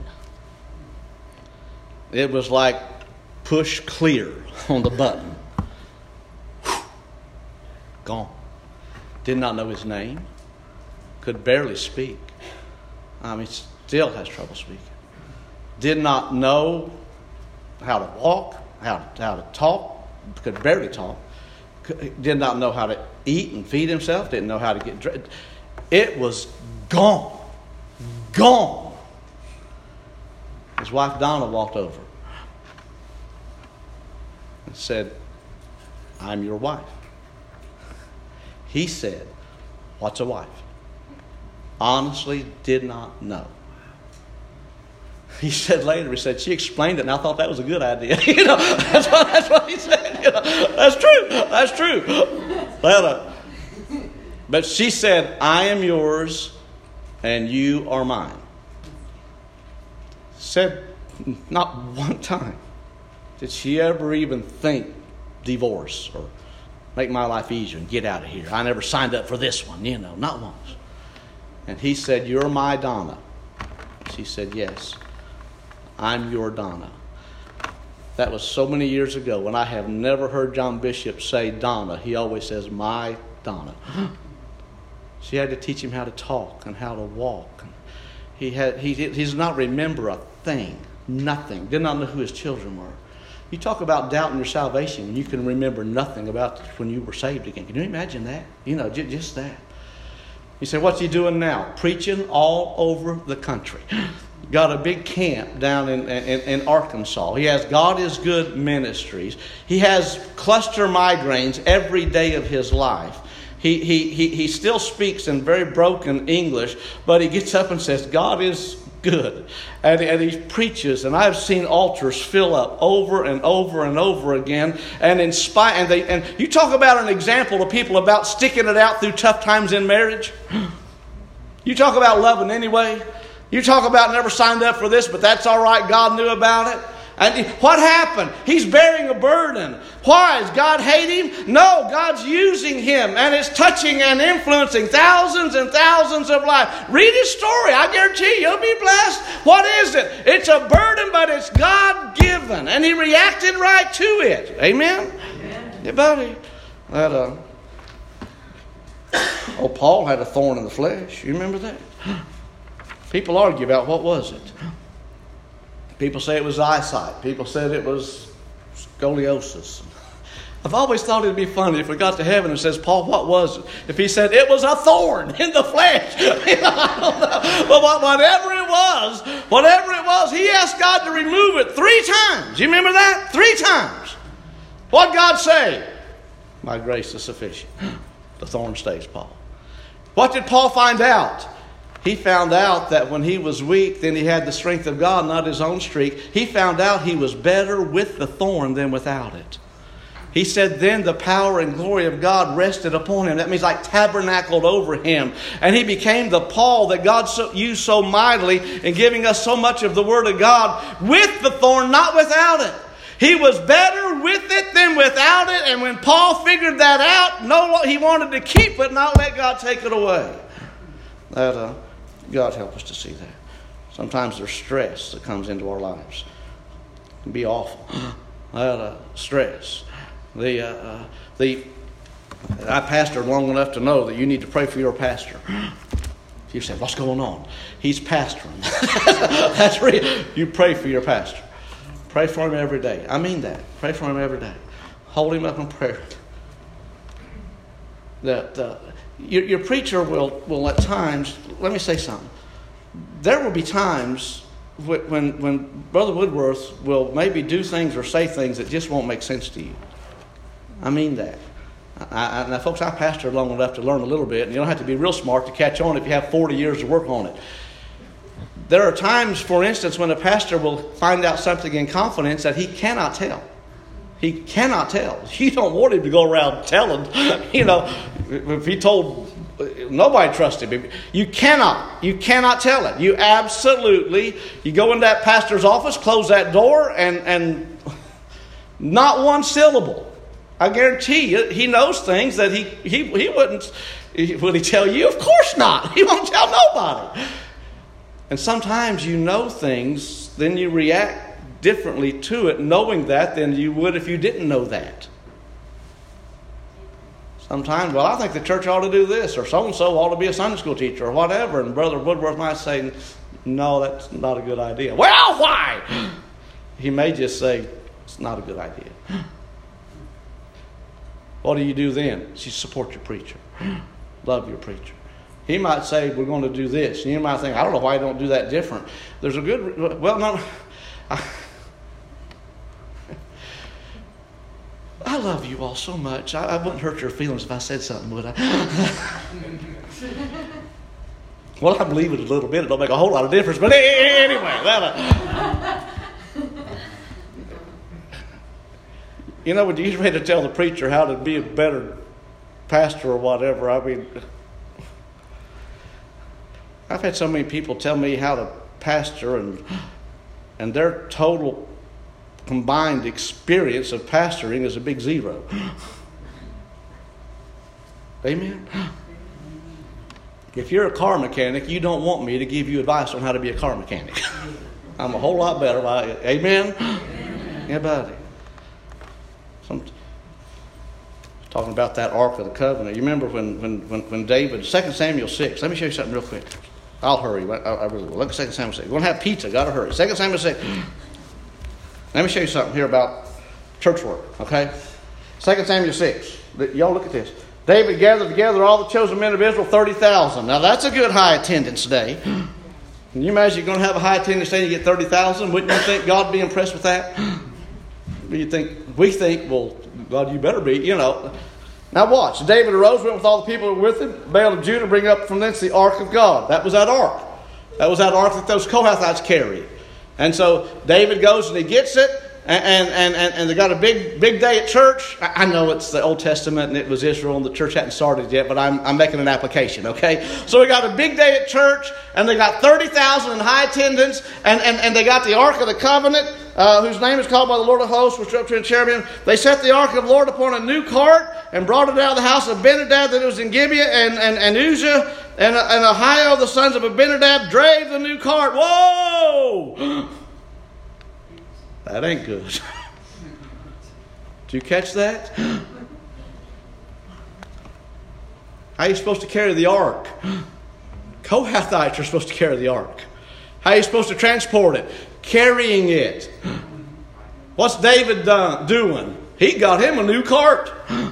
It was like push clear on the button. Whew. Gone. Did not know his name. Could barely speak. I mean, still has trouble speaking. Did not know how to walk, how to, how to talk. Could barely talk. Could, did not know how to eat and feed himself. Didn't know how to get dressed. It was gone. Gone. His wife Donna walked over and said, "I'm your wife." He said, "What's a wife?" Honestly did not know. He said later, he said, "She explained it and I thought that was a good idea." You know, that's what, that's what he said. You know, that's true. That's true. But, uh, but she said, "I am yours and you are mine." Said not one time did she ever even think divorce or make my life easier and get out of here. I never signed up for this one, you know, not once. And he said, "You're my Donna." She said, "Yes, I'm your Donna." That was so many years ago, and I have never heard John Bishop say Donna. He always says, "My Donna." She had to teach him how to talk and how to walk. He had he he does not remember a thing, nothing. Did not know who his children were. You talk about doubting your salvation, and you can remember nothing about when you were saved again. Can you imagine that? You know, j- just that. You say, what's he doing now? Preaching all over the country. Got a big camp down in, in, in Arkansas. He has God is Good Ministries. He has cluster migraines every day of his life. He, he, he, he still speaks in very broken English, but he gets up and says, God is good. And, and he preaches, and I've seen altars fill up over and over and over again. And in spite, and they, and you talk about an example to people about sticking it out through tough times in marriage. You talk about loving anyway. You talk about never signed up for this, but that's all right. God knew about it. And what happened? He's bearing a burden. Why? Does God hate him? No, God's using him, and it's touching and influencing thousands and thousands of lives. Read his story. I guarantee you, you'll be blessed. What is it? It's a burden, but it's God-given, and he reacted right to it. Amen? Amen. Yeah, buddy. That, uh, oh, Paul had a thorn in the flesh. You remember that? People argue about what was it. People say it was eyesight. People said it was scoliosis. I've always thought it'd be funny if we got to heaven and says, Paul, what was it? If he said, it was a thorn in the flesh. You know, I don't know. But whatever it was, whatever it was, he asked God to remove it three times. You remember that? Three times. What'd God say? My grace is sufficient. The thorn stays, Paul. What did Paul find out? He found out that when he was weak, then he had the strength of God, not his own strength. He found out he was better with the thorn than without it. He said then the power and glory of God rested upon him. That means like tabernacled over him. And he became the Paul that God so, used so mightily in giving us so much of the Word of God with the thorn, not without it. He was better with it than without it. And when Paul figured that out, no, he wanted to keep it, not let God take it away. That, uh, God help us to see that. Sometimes there's stress that comes into our lives. It can be awful. That uh, stress. The uh, the I pastored long enough to know that you need to pray for your pastor. You said, "What's going on?" He's pastoring. That's real. You pray for your pastor. Pray for him every day. I mean that. Pray for him every day. Hold him up in prayer. That. Uh, Your, your preacher will, will at times, let me say something. There will be times when, when Brother Woodworth will maybe do things or say things that just won't make sense to you. I mean that. I, I, now, folks, I pastored long enough to learn a little bit, and you don't have to be real smart to catch on if you have forty years to work on it. There are times, for instance, when a pastor will find out something in confidence that he cannot tell. He cannot tell. You don't want him to go around telling. You know, if he told, nobody trusted him. You cannot. You cannot tell it. You absolutely, you go in that pastor's office, close that door, and, and not one syllable. I guarantee you, he knows things that he, he, he wouldn't, would he tell you? Of course not. He won't tell nobody. And sometimes you know things, then you react differently to it, knowing that, than you would if you didn't know that. Sometimes, well, I think the church ought to do this, or so-and-so ought to be a Sunday school teacher, or whatever. And Brother Woodworth might say, no, that's not a good idea. Well, why? He may just say, it's not a good idea. What do you do then? You support your preacher. Love your preacher. He might say, we're going to do this. And you might think, I don't know why I don't do that different. There's a good, well, no, I, I love you all so much. I, I wouldn't hurt your feelings if I said something, would I? Well, I believe it a little bit. It don't make a whole lot of difference. But anyway, that, uh, you know, when you're ready to tell the preacher how to be a better pastor or whatever, I mean, I've had so many people tell me how to pastor, and and their total combined experience of pastoring is a big zero. Amen? If you're a car mechanic, you don't want me to give you advice on how to be a car mechanic. I'm a whole lot better. Amen? Amen. Yeah, buddy. Some, talking about that Ark of the Covenant. You remember when when when, when David, Second Samuel six. Let me show you something real quick. I'll hurry. I, I really will. Look at Second Samuel six. We're going to have pizza. Got to hurry. Second Samuel six. Let me show you something here about church work, okay? Second Samuel six. Y'all look at this. David gathered together all the chosen men of Israel, thirty thousand. Now that's a good high attendance day. Can you imagine you're going to have a high attendance day and you get thirty thousand? Wouldn't you think God would be impressed with that? You think, we think, well, God, you better be, you know. Now watch. David arose, went with all the people who were with him, Baal of Judah, bring up from thence the ark of God. That was that ark. That was that ark that those Kohathites carried. And so David goes and he gets it. And, and, and, and they got a big big day at church. I know it's the Old Testament and it was Israel and the church hadn't started yet, but I'm, I'm making an application, okay? So we got a big day at church and they got thirty thousand in high attendance and, and, and they got the Ark of the Covenant, uh, whose name is called by the Lord of hosts, which up to in cherubim. They set the Ark of the Lord upon a new cart and brought it out of the house of Abinadab that was in Gibeah, and, and, and Uzzah and, and Ahio, the sons of Abinadab, drave the new cart. Whoa! That ain't good. Did you catch that? How are you supposed to carry the ark? Kohathites are supposed to carry the ark. How are you supposed to transport it? Carrying it. What's David done, doing? He got him a new cart.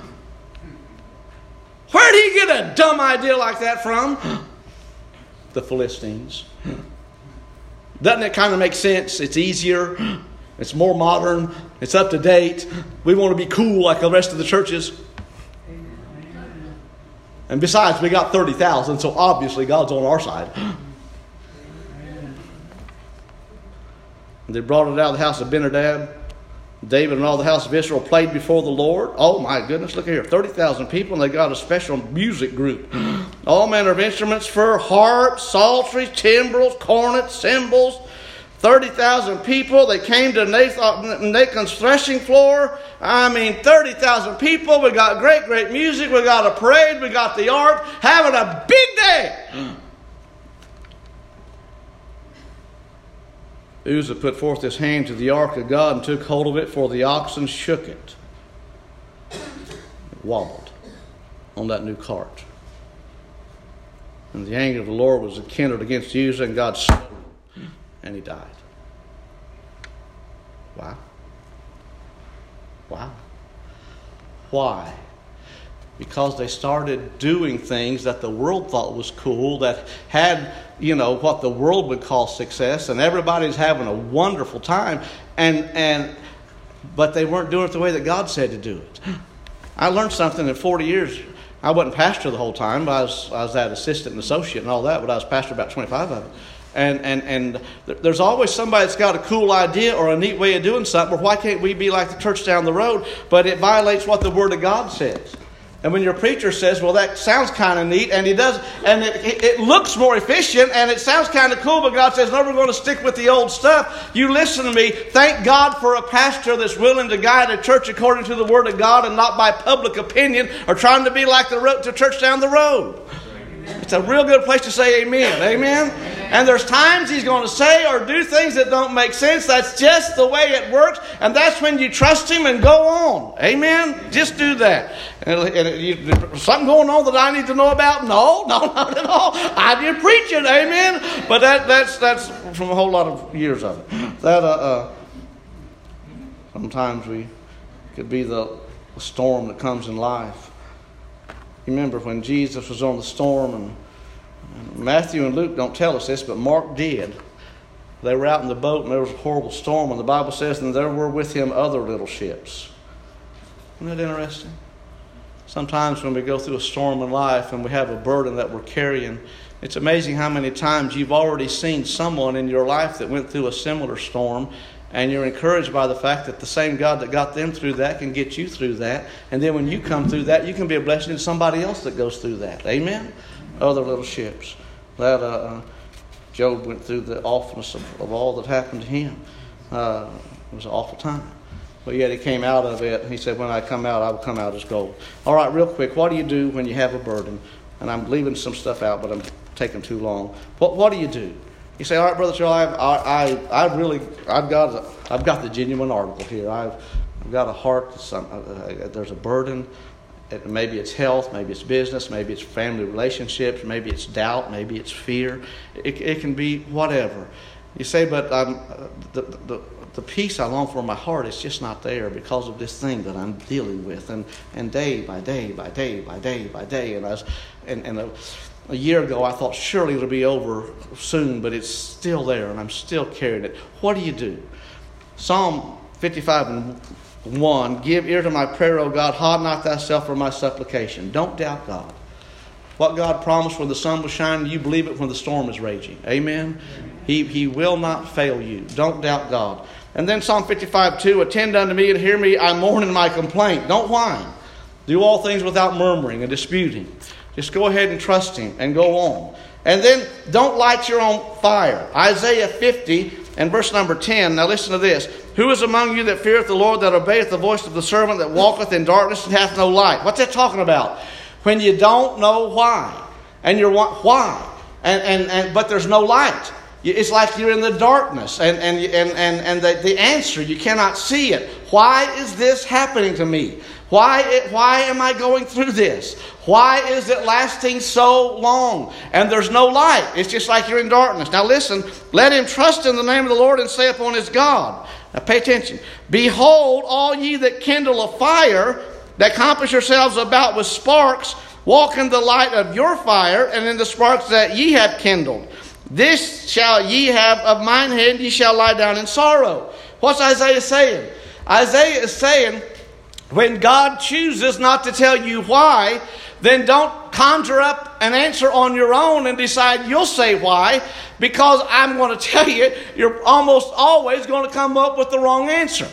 Where did he get a dumb idea like that from? The Philistines. Doesn't it kind of make sense? It's easier. It's more modern. It's up to date. We want to be cool like the rest of the churches. And besides, we got thirty thousand, so obviously God's on our side. And they brought it out of the house of Abinadab. David and all the house of Israel played before the Lord. Oh my goodness, look at here. thirty thousand people, and they got a special music group. All manner of instruments for harps, psalteries, timbrels, cornets, cymbals. thirty thousand people. They came to Nathan's threshing floor. I mean, thirty thousand people. We got great, great music. We got a parade. We got the ark. Having a big day. Uzzah put forth his hand to the ark of God and took hold of it, for the oxen shook it. It wobbled on that new cart. And the anger of the Lord was kindled against Uzzah, and God smote him. And he died. Wow. Wow. Why? Because they started doing things that the world thought was cool, that had, you know, what the world would call success, and everybody's having a wonderful time, and and but they weren't doing it the way that God said to do it. I learned something in forty years. I wasn't pastor the whole time, but I was, I was that assistant and associate and all that, but I was pastor about twenty-five of it. And, and and there's always somebody that's got a cool idea or a neat way of doing something. Well, why can't we be like the church down the road? But it violates what the Word of God says. And when your preacher says, well, that sounds kind of neat, and he does, and it, it, it looks more efficient, and it sounds kind of cool, but God says, no, we're going to stick with the old stuff. You listen to me. Thank God for a pastor that's willing to guide a church according to the Word of God and not by public opinion or trying to be like the, road, the church down the road. It's a real good place to say amen. Amen? And there's times he's going to say or do things that don't make sense. That's just the way it works. And that's when you trust him and go on. Amen? Just do that. And, and you, something going on that I need to know about? No, no, not at all. I did preach it. Amen? But that, that's that's from a whole lot of years of it. That uh, uh, sometimes we could be the storm that comes in life. You remember when Jesus was on the storm, and Matthew and Luke don't tell us this, but Mark did. They were out in the boat and there was a horrible storm, and the Bible says, and there were with him other little ships. Isn't that interesting? Sometimes when we go through a storm in life and we have a burden that we're carrying, it's amazing how many times you've already seen someone in your life that went through a similar storm, and you're encouraged by the fact that the same God that got them through that can get you through that. And then when you come through that, you can be a blessing to somebody else that goes through that. Amen? Other little ships. That uh, Job went through the awfulness of, of all that happened to him. Uh, it was an awful time. But yet he came out of it. He said, when I come out, I will come out as gold. All right, real quick. What do you do when you have a burden? And I'm leaving some stuff out, but I'm taking too long. What What do you do? You say, all right, Brother Charlie, I've, I, I, I really, I've got, a, I've got the genuine article here. I've, I've got a heart. Some, uh, there's a burden, it, maybe it's health, maybe it's business, maybe it's family relationships, maybe it's doubt, maybe it's fear. It, it can be whatever. You say, but um, the, the the peace I long for in my heart is just not there because of this thing that I'm dealing with. And, and day by day by day by day by day. And I was, and, and a, a year ago I thought surely it'll be over soon, but it's still there and I'm still carrying it. What do you do? Psalm fifty-five and one, give ear to my prayer, O God, hide not thyself from my supplication. Don't doubt God. What God promised when the sun was shining, you believe it when the storm is raging. Amen? He, he will not fail you. Don't doubt God. And then Psalm fifty-five two, attend unto me and hear me, I mourn in my complaint. Don't whine. Do all things without murmuring and disputing. Just go ahead and trust Him and go on. And then don't light your own fire. Isaiah fifty and verse number ten. Now listen to this. Who is among you that feareth the Lord, that obeyeth the voice of the servant, that walketh in darkness and hath no light? What's that talking about? When you don't know why. And you're why? And, and, and but there's no light. It's like you're in the darkness. And, and, and, and, and the, the answer, you cannot see it. Why is this happening to me? Why, it, why am I going through this? Why is it lasting so long? And there's no light. It's just like you're in darkness. Now listen, let him trust in the name of the Lord and say upon his God. Now pay attention. Behold, all ye that kindle a fire, that compass yourselves about with sparks, walk in the light of your fire, and in the sparks that ye have kindled. This shall ye have of mine hand, ye shall lie down in sorrow. What's Isaiah saying? Isaiah is saying, when God chooses not to tell you why, then don't conjure up an answer on your own and decide you'll say why, because I'm going to tell you, you're almost always going to come up with the wrong answer.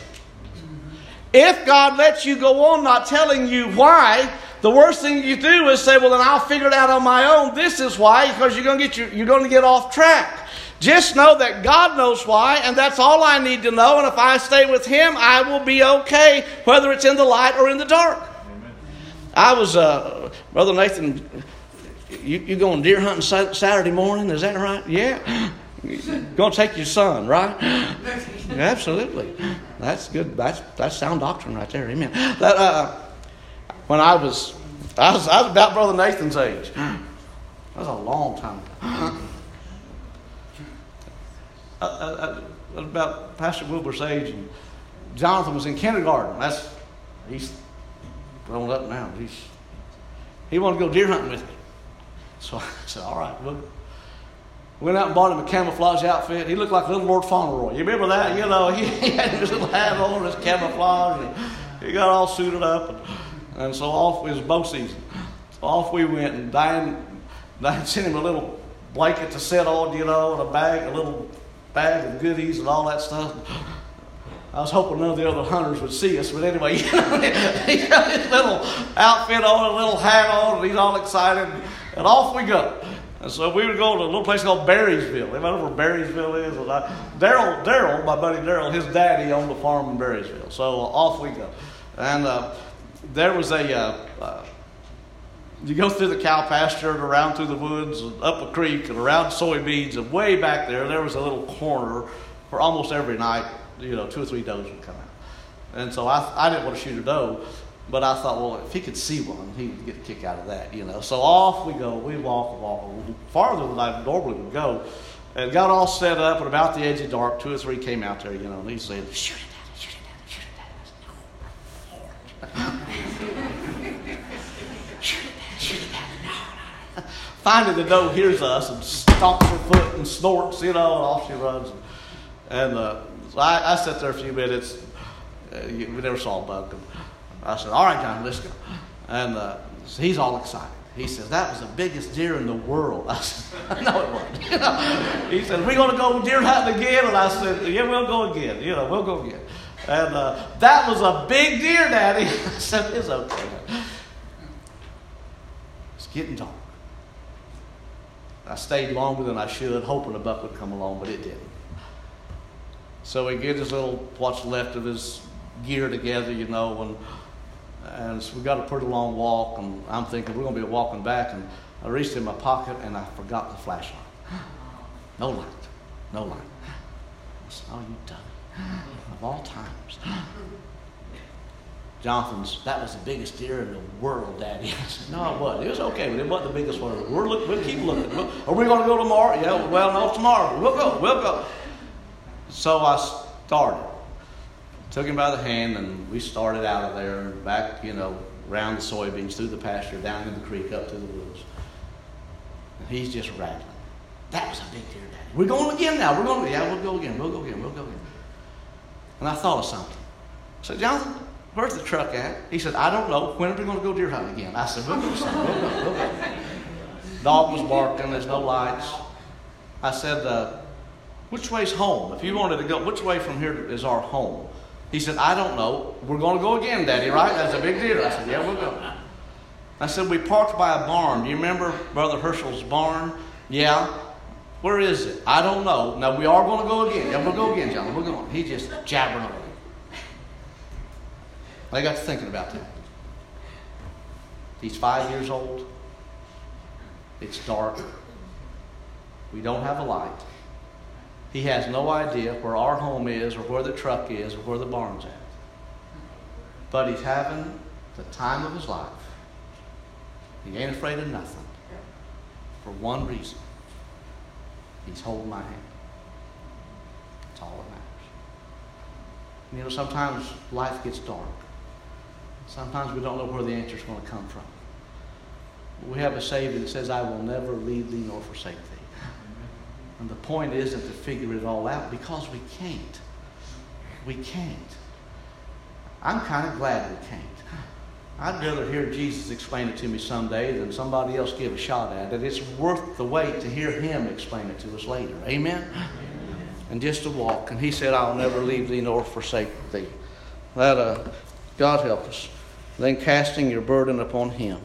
If God lets you go on not telling you why, the worst thing you do is say, well, then I'll figure it out on my own. This is why, because you're going to get your, you're going to get off track. Just know that God knows why, and that's all I need to know. And if I stay with Him, I will be okay, whether it's in the light or in the dark. Amen. I was, uh, Brother Nathan, you, you going deer hunting Saturday morning? Is that right? Yeah. You're going to take your son, right? Absolutely. That's good. That's that's sound doctrine right there. Amen. That, uh, when I was, I was, I was about Brother Nathan's age. That was a long time ago. I, I, I was about Pastor Wilbur's age, and Jonathan was in kindergarten. That's he's grown up now. He's he wanted to go deer hunting with me, so I said, "All right." Well, went out and bought him a camouflage outfit. He looked like little Lord Fauntleroy. You remember that? You know, he, he had his little hat on, his camouflage, and he got all suited up, and, and so off. It was bow season. So off we went, and Diane, Diane sent him a little blanket to sit on, you know, and a bag, a little bag of goodies and all that stuff. I was hoping none of the other hunters would see us, but anyway, you know, he got his little outfit on, a little hat on, and he's all excited, and off we go. And so we would go to a little place called Berrysville. Anybody know where Berrysville is? Daryl, Daryl, my buddy Daryl, his daddy owned a farm in Berrysville. So uh, off we go. And uh, there was a, uh, uh, you go through the cow pasture and around through the woods and up a creek and around soybeans, and way back there, there was a little corner where almost every night, you know, two or three does would come out. And so I, I didn't want to shoot a doe. But I thought, well, if he could see one, he would get a kick out of that, you know. So off we go. We walk, walk, farther than I normally would go. And got all set up, and about the edge of dark, two or three came out there, you know, and he said, shoot it at it, shoot it at it, shoot it at it. Shoot it at it, shoot it at it. Finally, the doe hears us and stomps her foot and snorts, you know, and off she runs. And uh, so I, I sat there a few minutes. Uh, we never saw a buck. I said, all right, John, let's go. And uh, so he's all excited. He says, that was the biggest deer in the world. I said, no, it wasn't. You know? He said, we're going to go deer hunting again? And I said, yeah, we'll go again. You know, we'll go again. And uh, that was a big deer, Daddy. I said, it's okay. It's getting dark. I stayed longer than I should, hoping a buck would come along, but it didn't. So he gets his little, what's left of his gear together, you know, and And so we got a pretty long walk, and I'm thinking we're going to be walking back, and I reached in my pocket, and I forgot the flashlight. No light. No light. I said, oh, you dummy. Of all times. Jonathan's, that was the biggest deer in the world, Daddy. I said, no, it wasn't. It was okay, but it wasn't the biggest one. We're look, we'll keep looking. We'll, are we going to go tomorrow? Yeah, well, no, tomorrow. We'll go. We'll go. So I started. Took him by the hand, and we started out of there, back, you know, around the soybeans, through the pasture, down in the creek, up to the woods. And he's just rattling. That was a big deer, Daddy. We're going again now. We're going. Yeah, we'll go again. We'll go again. We'll go again. And I thought of something. I said, Jonathan, where's the truck at? He said, I don't know. When are we going to go deer hunting again? I said, we'll go, son. We'll go. We'll go. Dog was barking. There's no lights. I said, uh, which way's home? If you wanted to go, which way from here is our home? He said, I don't know. We're going to go again, Daddy, right? That's a big deer. I said, yeah, we'll go. I said, we parked by a barn. Do you remember Brother Herschel's barn? Yeah. Where is it? I don't know. Now, we are going to go again. Yeah, we'll go again, John. We're going. He's just jabbering away. I got to thinking about that. He's five years old. It's dark. We don't have a light. He has no idea where our home is or where the truck is or where the barn's at. But he's having the time of his life. He ain't afraid of nothing. For one reason. He's holding my hand. That's all that matters. You know, sometimes life gets dark. Sometimes we don't know where the answer's going to come from. We have a Savior that says, I will never leave thee nor forsake thee. And the point isn't to figure it all out, because we can't. We can't. I'm kind of glad we can't. I'd rather hear Jesus explain it to me someday than somebody else give a shot at it. It's worth the wait to hear him explain it to us later. Amen? Amen. And just to walk. And he said, I'll never leave thee nor forsake thee. That, uh, God help us. Then casting your burden upon him.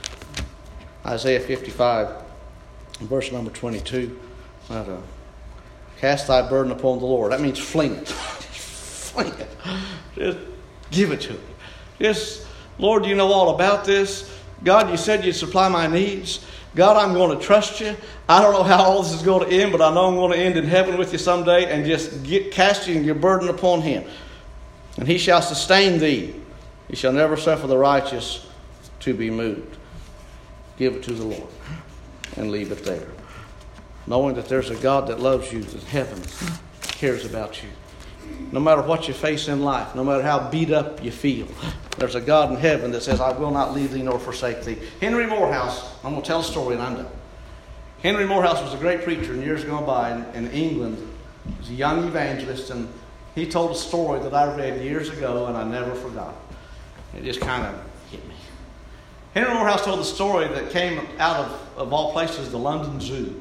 Isaiah fifty-five, verse number twenty-two. That, uh, cast thy burden upon the Lord. That means fling it. Fling it. Just give it to him. Just, Lord, you know all about this. God, you said you'd supply my needs. God, I'm going to trust you. I don't know how all this is going to end, but I know I'm going to end in heaven with you someday. And just get casting your burden upon him. And he shall sustain thee. He shall never suffer the righteous to be moved. Give it to the Lord and leave it there. Knowing that there's a God that loves you, that heaven cares about you. No matter what you face in life, no matter how beat up you feel, there's a God in heaven that says, I will not leave thee nor forsake thee. Henry Morehouse, I'm going to tell a story and I'm done. Henry Morehouse was a great preacher in years gone by in, in England. He was a young evangelist, and he told a story that I read years ago and I never forgot. It just kind of hit me. Henry Morehouse told the story that came out of, of all places, the London Zoo.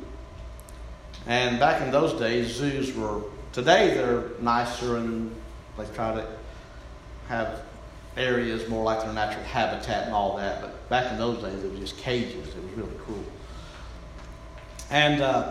And back in those days, zoos were, today they're nicer and they try to have areas more like their natural habitat and all that. But back in those days, it was just cages. It was really cool. And uh,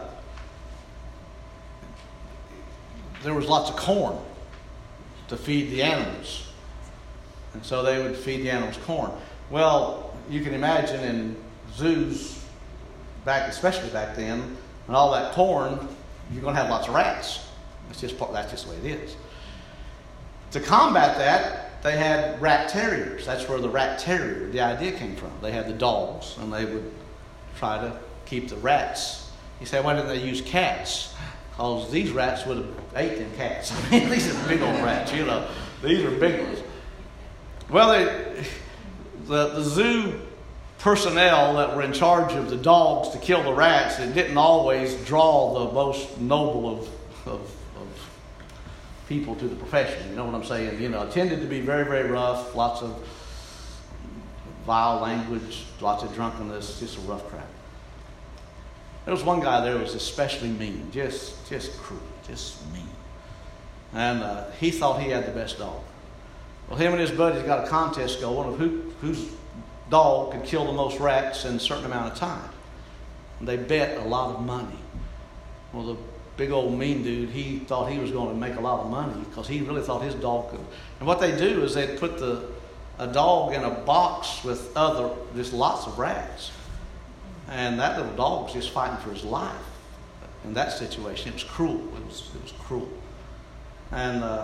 there was lots of corn to feed the animals. And so they would feed the animals corn. Well, you can imagine in zoos, back, especially back then, and all that corn, you're going to have lots of rats. That's just part, that's just the way it is. To combat that, they had rat terriers. That's where the rat terrier, the idea came from. They had the dogs, and they would try to keep the rats. He said, why didn't they use cats? Because these rats would have ate them cats. I mean, these are big old rats, you know. These are big ones. Well, they, the, the zoo personnel that were in charge of the dogs to kill the rats, it didn't always draw the most noble of, of, of people to the profession. You know what I'm saying? You know, it tended to be very, very rough, lots of vile language, lots of drunkenness, just a rough crowd. There was one guy there who was especially mean, just, just cruel, just mean. And uh, he thought he had the best dog. Well, him and his buddies got a contest going of who, whose dog could kill the most rats in a certain amount of time. And they bet a lot of money. Well, the big old mean dude, he thought he was going to make a lot of money because he really thought his dog could. And what they do is they put the a dog in a box with other, just lots of rats. And that little dog was just fighting for his life in that situation. It was cruel. It was, it was cruel. And uh,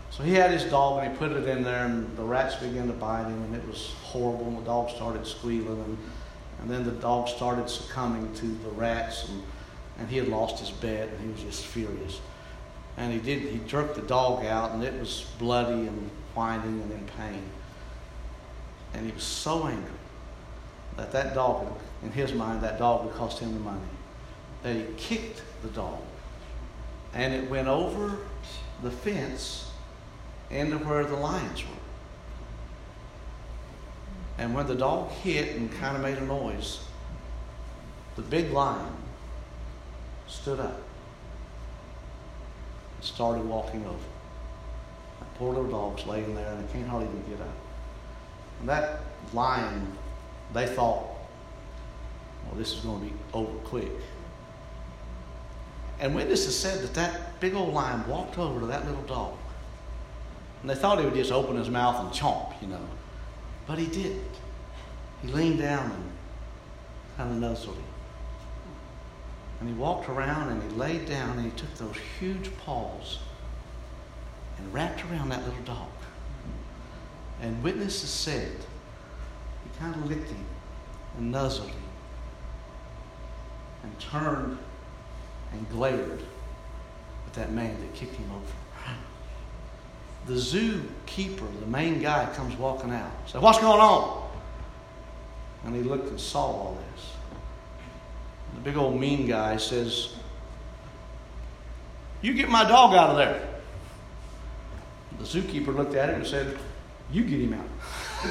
So he had his dog and he put it in there, and the rats began to bite him, and it was horrible, and the dog started squealing, and, and then the dog started succumbing to the rats, and, and he had lost his bet, and he was just furious. And he did, he jerked the dog out, and it was bloody and whining and in pain. And he was so angry that that dog, in his mind, that dog would cost him the money, that he kicked the dog. And it went over the fence into where the lions were. And when the dog hit and kind of made a noise, the big lion stood up and started walking over. That poor little dog's laying there and it can't hardly even get up. And that lion, they thought, well, this is going to be over quick. And witnesses said that that big old lion walked over to that little dog. And they thought he would just open his mouth and chomp, you know. But he didn't. He leaned down and kind of nuzzled him. And he walked around and he laid down and he took those huge paws and wrapped around that little dog. And witnesses said he kind of licked him and nuzzled him and turned and glared at that man that kicked him over. The zookeeper, the main guy, comes walking out. Said, "What's going on?" And he looked and saw all this. The big old mean guy says, "You get my dog out of there." The zookeeper looked at him and said, "You get him out."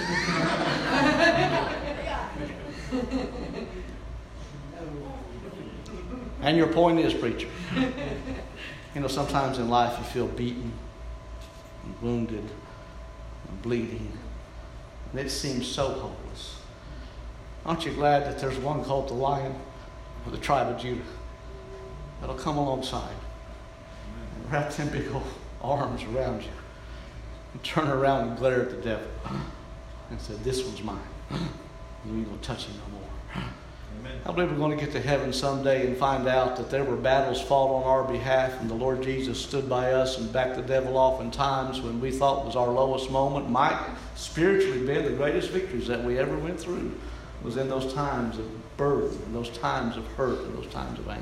And your point is, preacher, you know, sometimes in life you feel beaten and wounded and bleeding, and it seems so hopeless. Aren't you glad that there's one called the Lion of the tribe of Judah that'll come alongside and wrap them big old arms around you and turn around and glare at the devil and say, "This one's mine. You ain't going to touch him no more." I believe we're going to get to heaven someday and find out that there were battles fought on our behalf, and the Lord Jesus stood by us and backed the devil off in times when we thought was our lowest moment. Might spiritually be the greatest victories that we ever went through was in those times of burden, and those times of hurt, and those times of anger.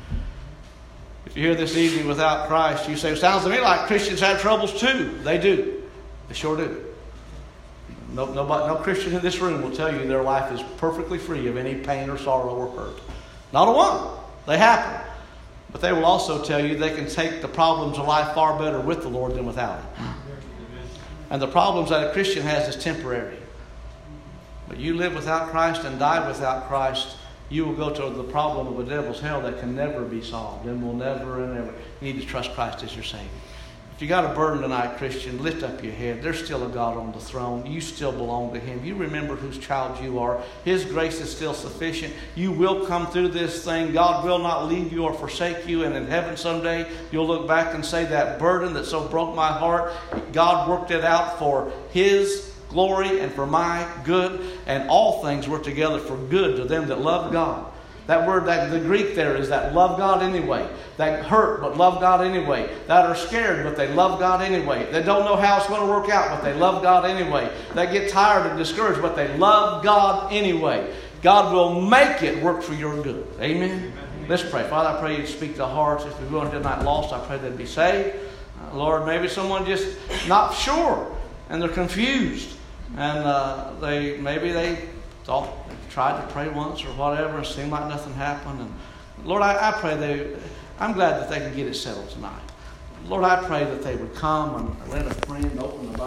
If you're here this evening without Christ, you say, "Sounds to me like Christians have troubles too." They do. They sure do. No, nobody, no Christian in this room will tell you their life is perfectly free of any pain or sorrow or hurt. Not a one. They happen. But they will also tell you they can take the problems of life far better with the Lord than without Him. And the problems that a Christian has is temporary. But you live without Christ and die without Christ, you will go to the problem of a devil's hell that can never be solved and will never and ever. You need to trust Christ as your Savior. If you got a burden tonight, Christian, lift up your head. There's still a God on the throne. You still belong to Him. You remember whose child you are. His grace is still sufficient. You will come through this thing. God will not leave you or forsake you. And in heaven someday, you'll look back and say, that burden that so broke my heart, God worked it out for His glory and for my good. And all things work together for good to them that love God. That word, that the Greek there is that love God anyway. That hurt but love God anyway. That are scared but they love God anyway. They don't know how it's going to work out but they love God anyway. They get tired and discouraged but they love God anyway. God will make it work for your good. Amen? Amen. Let's pray. Father, I pray you speak to hearts. If we're going tonight lost, I pray they'd be saved. Uh, Lord, maybe someone just not sure and they're confused. And uh, they maybe they thought tried to pray once or whatever and seemed like nothing happened. And Lord, I, I pray they, I'm glad that they can get it settled tonight. Lord, I pray that they would come and let a friend open the Bible.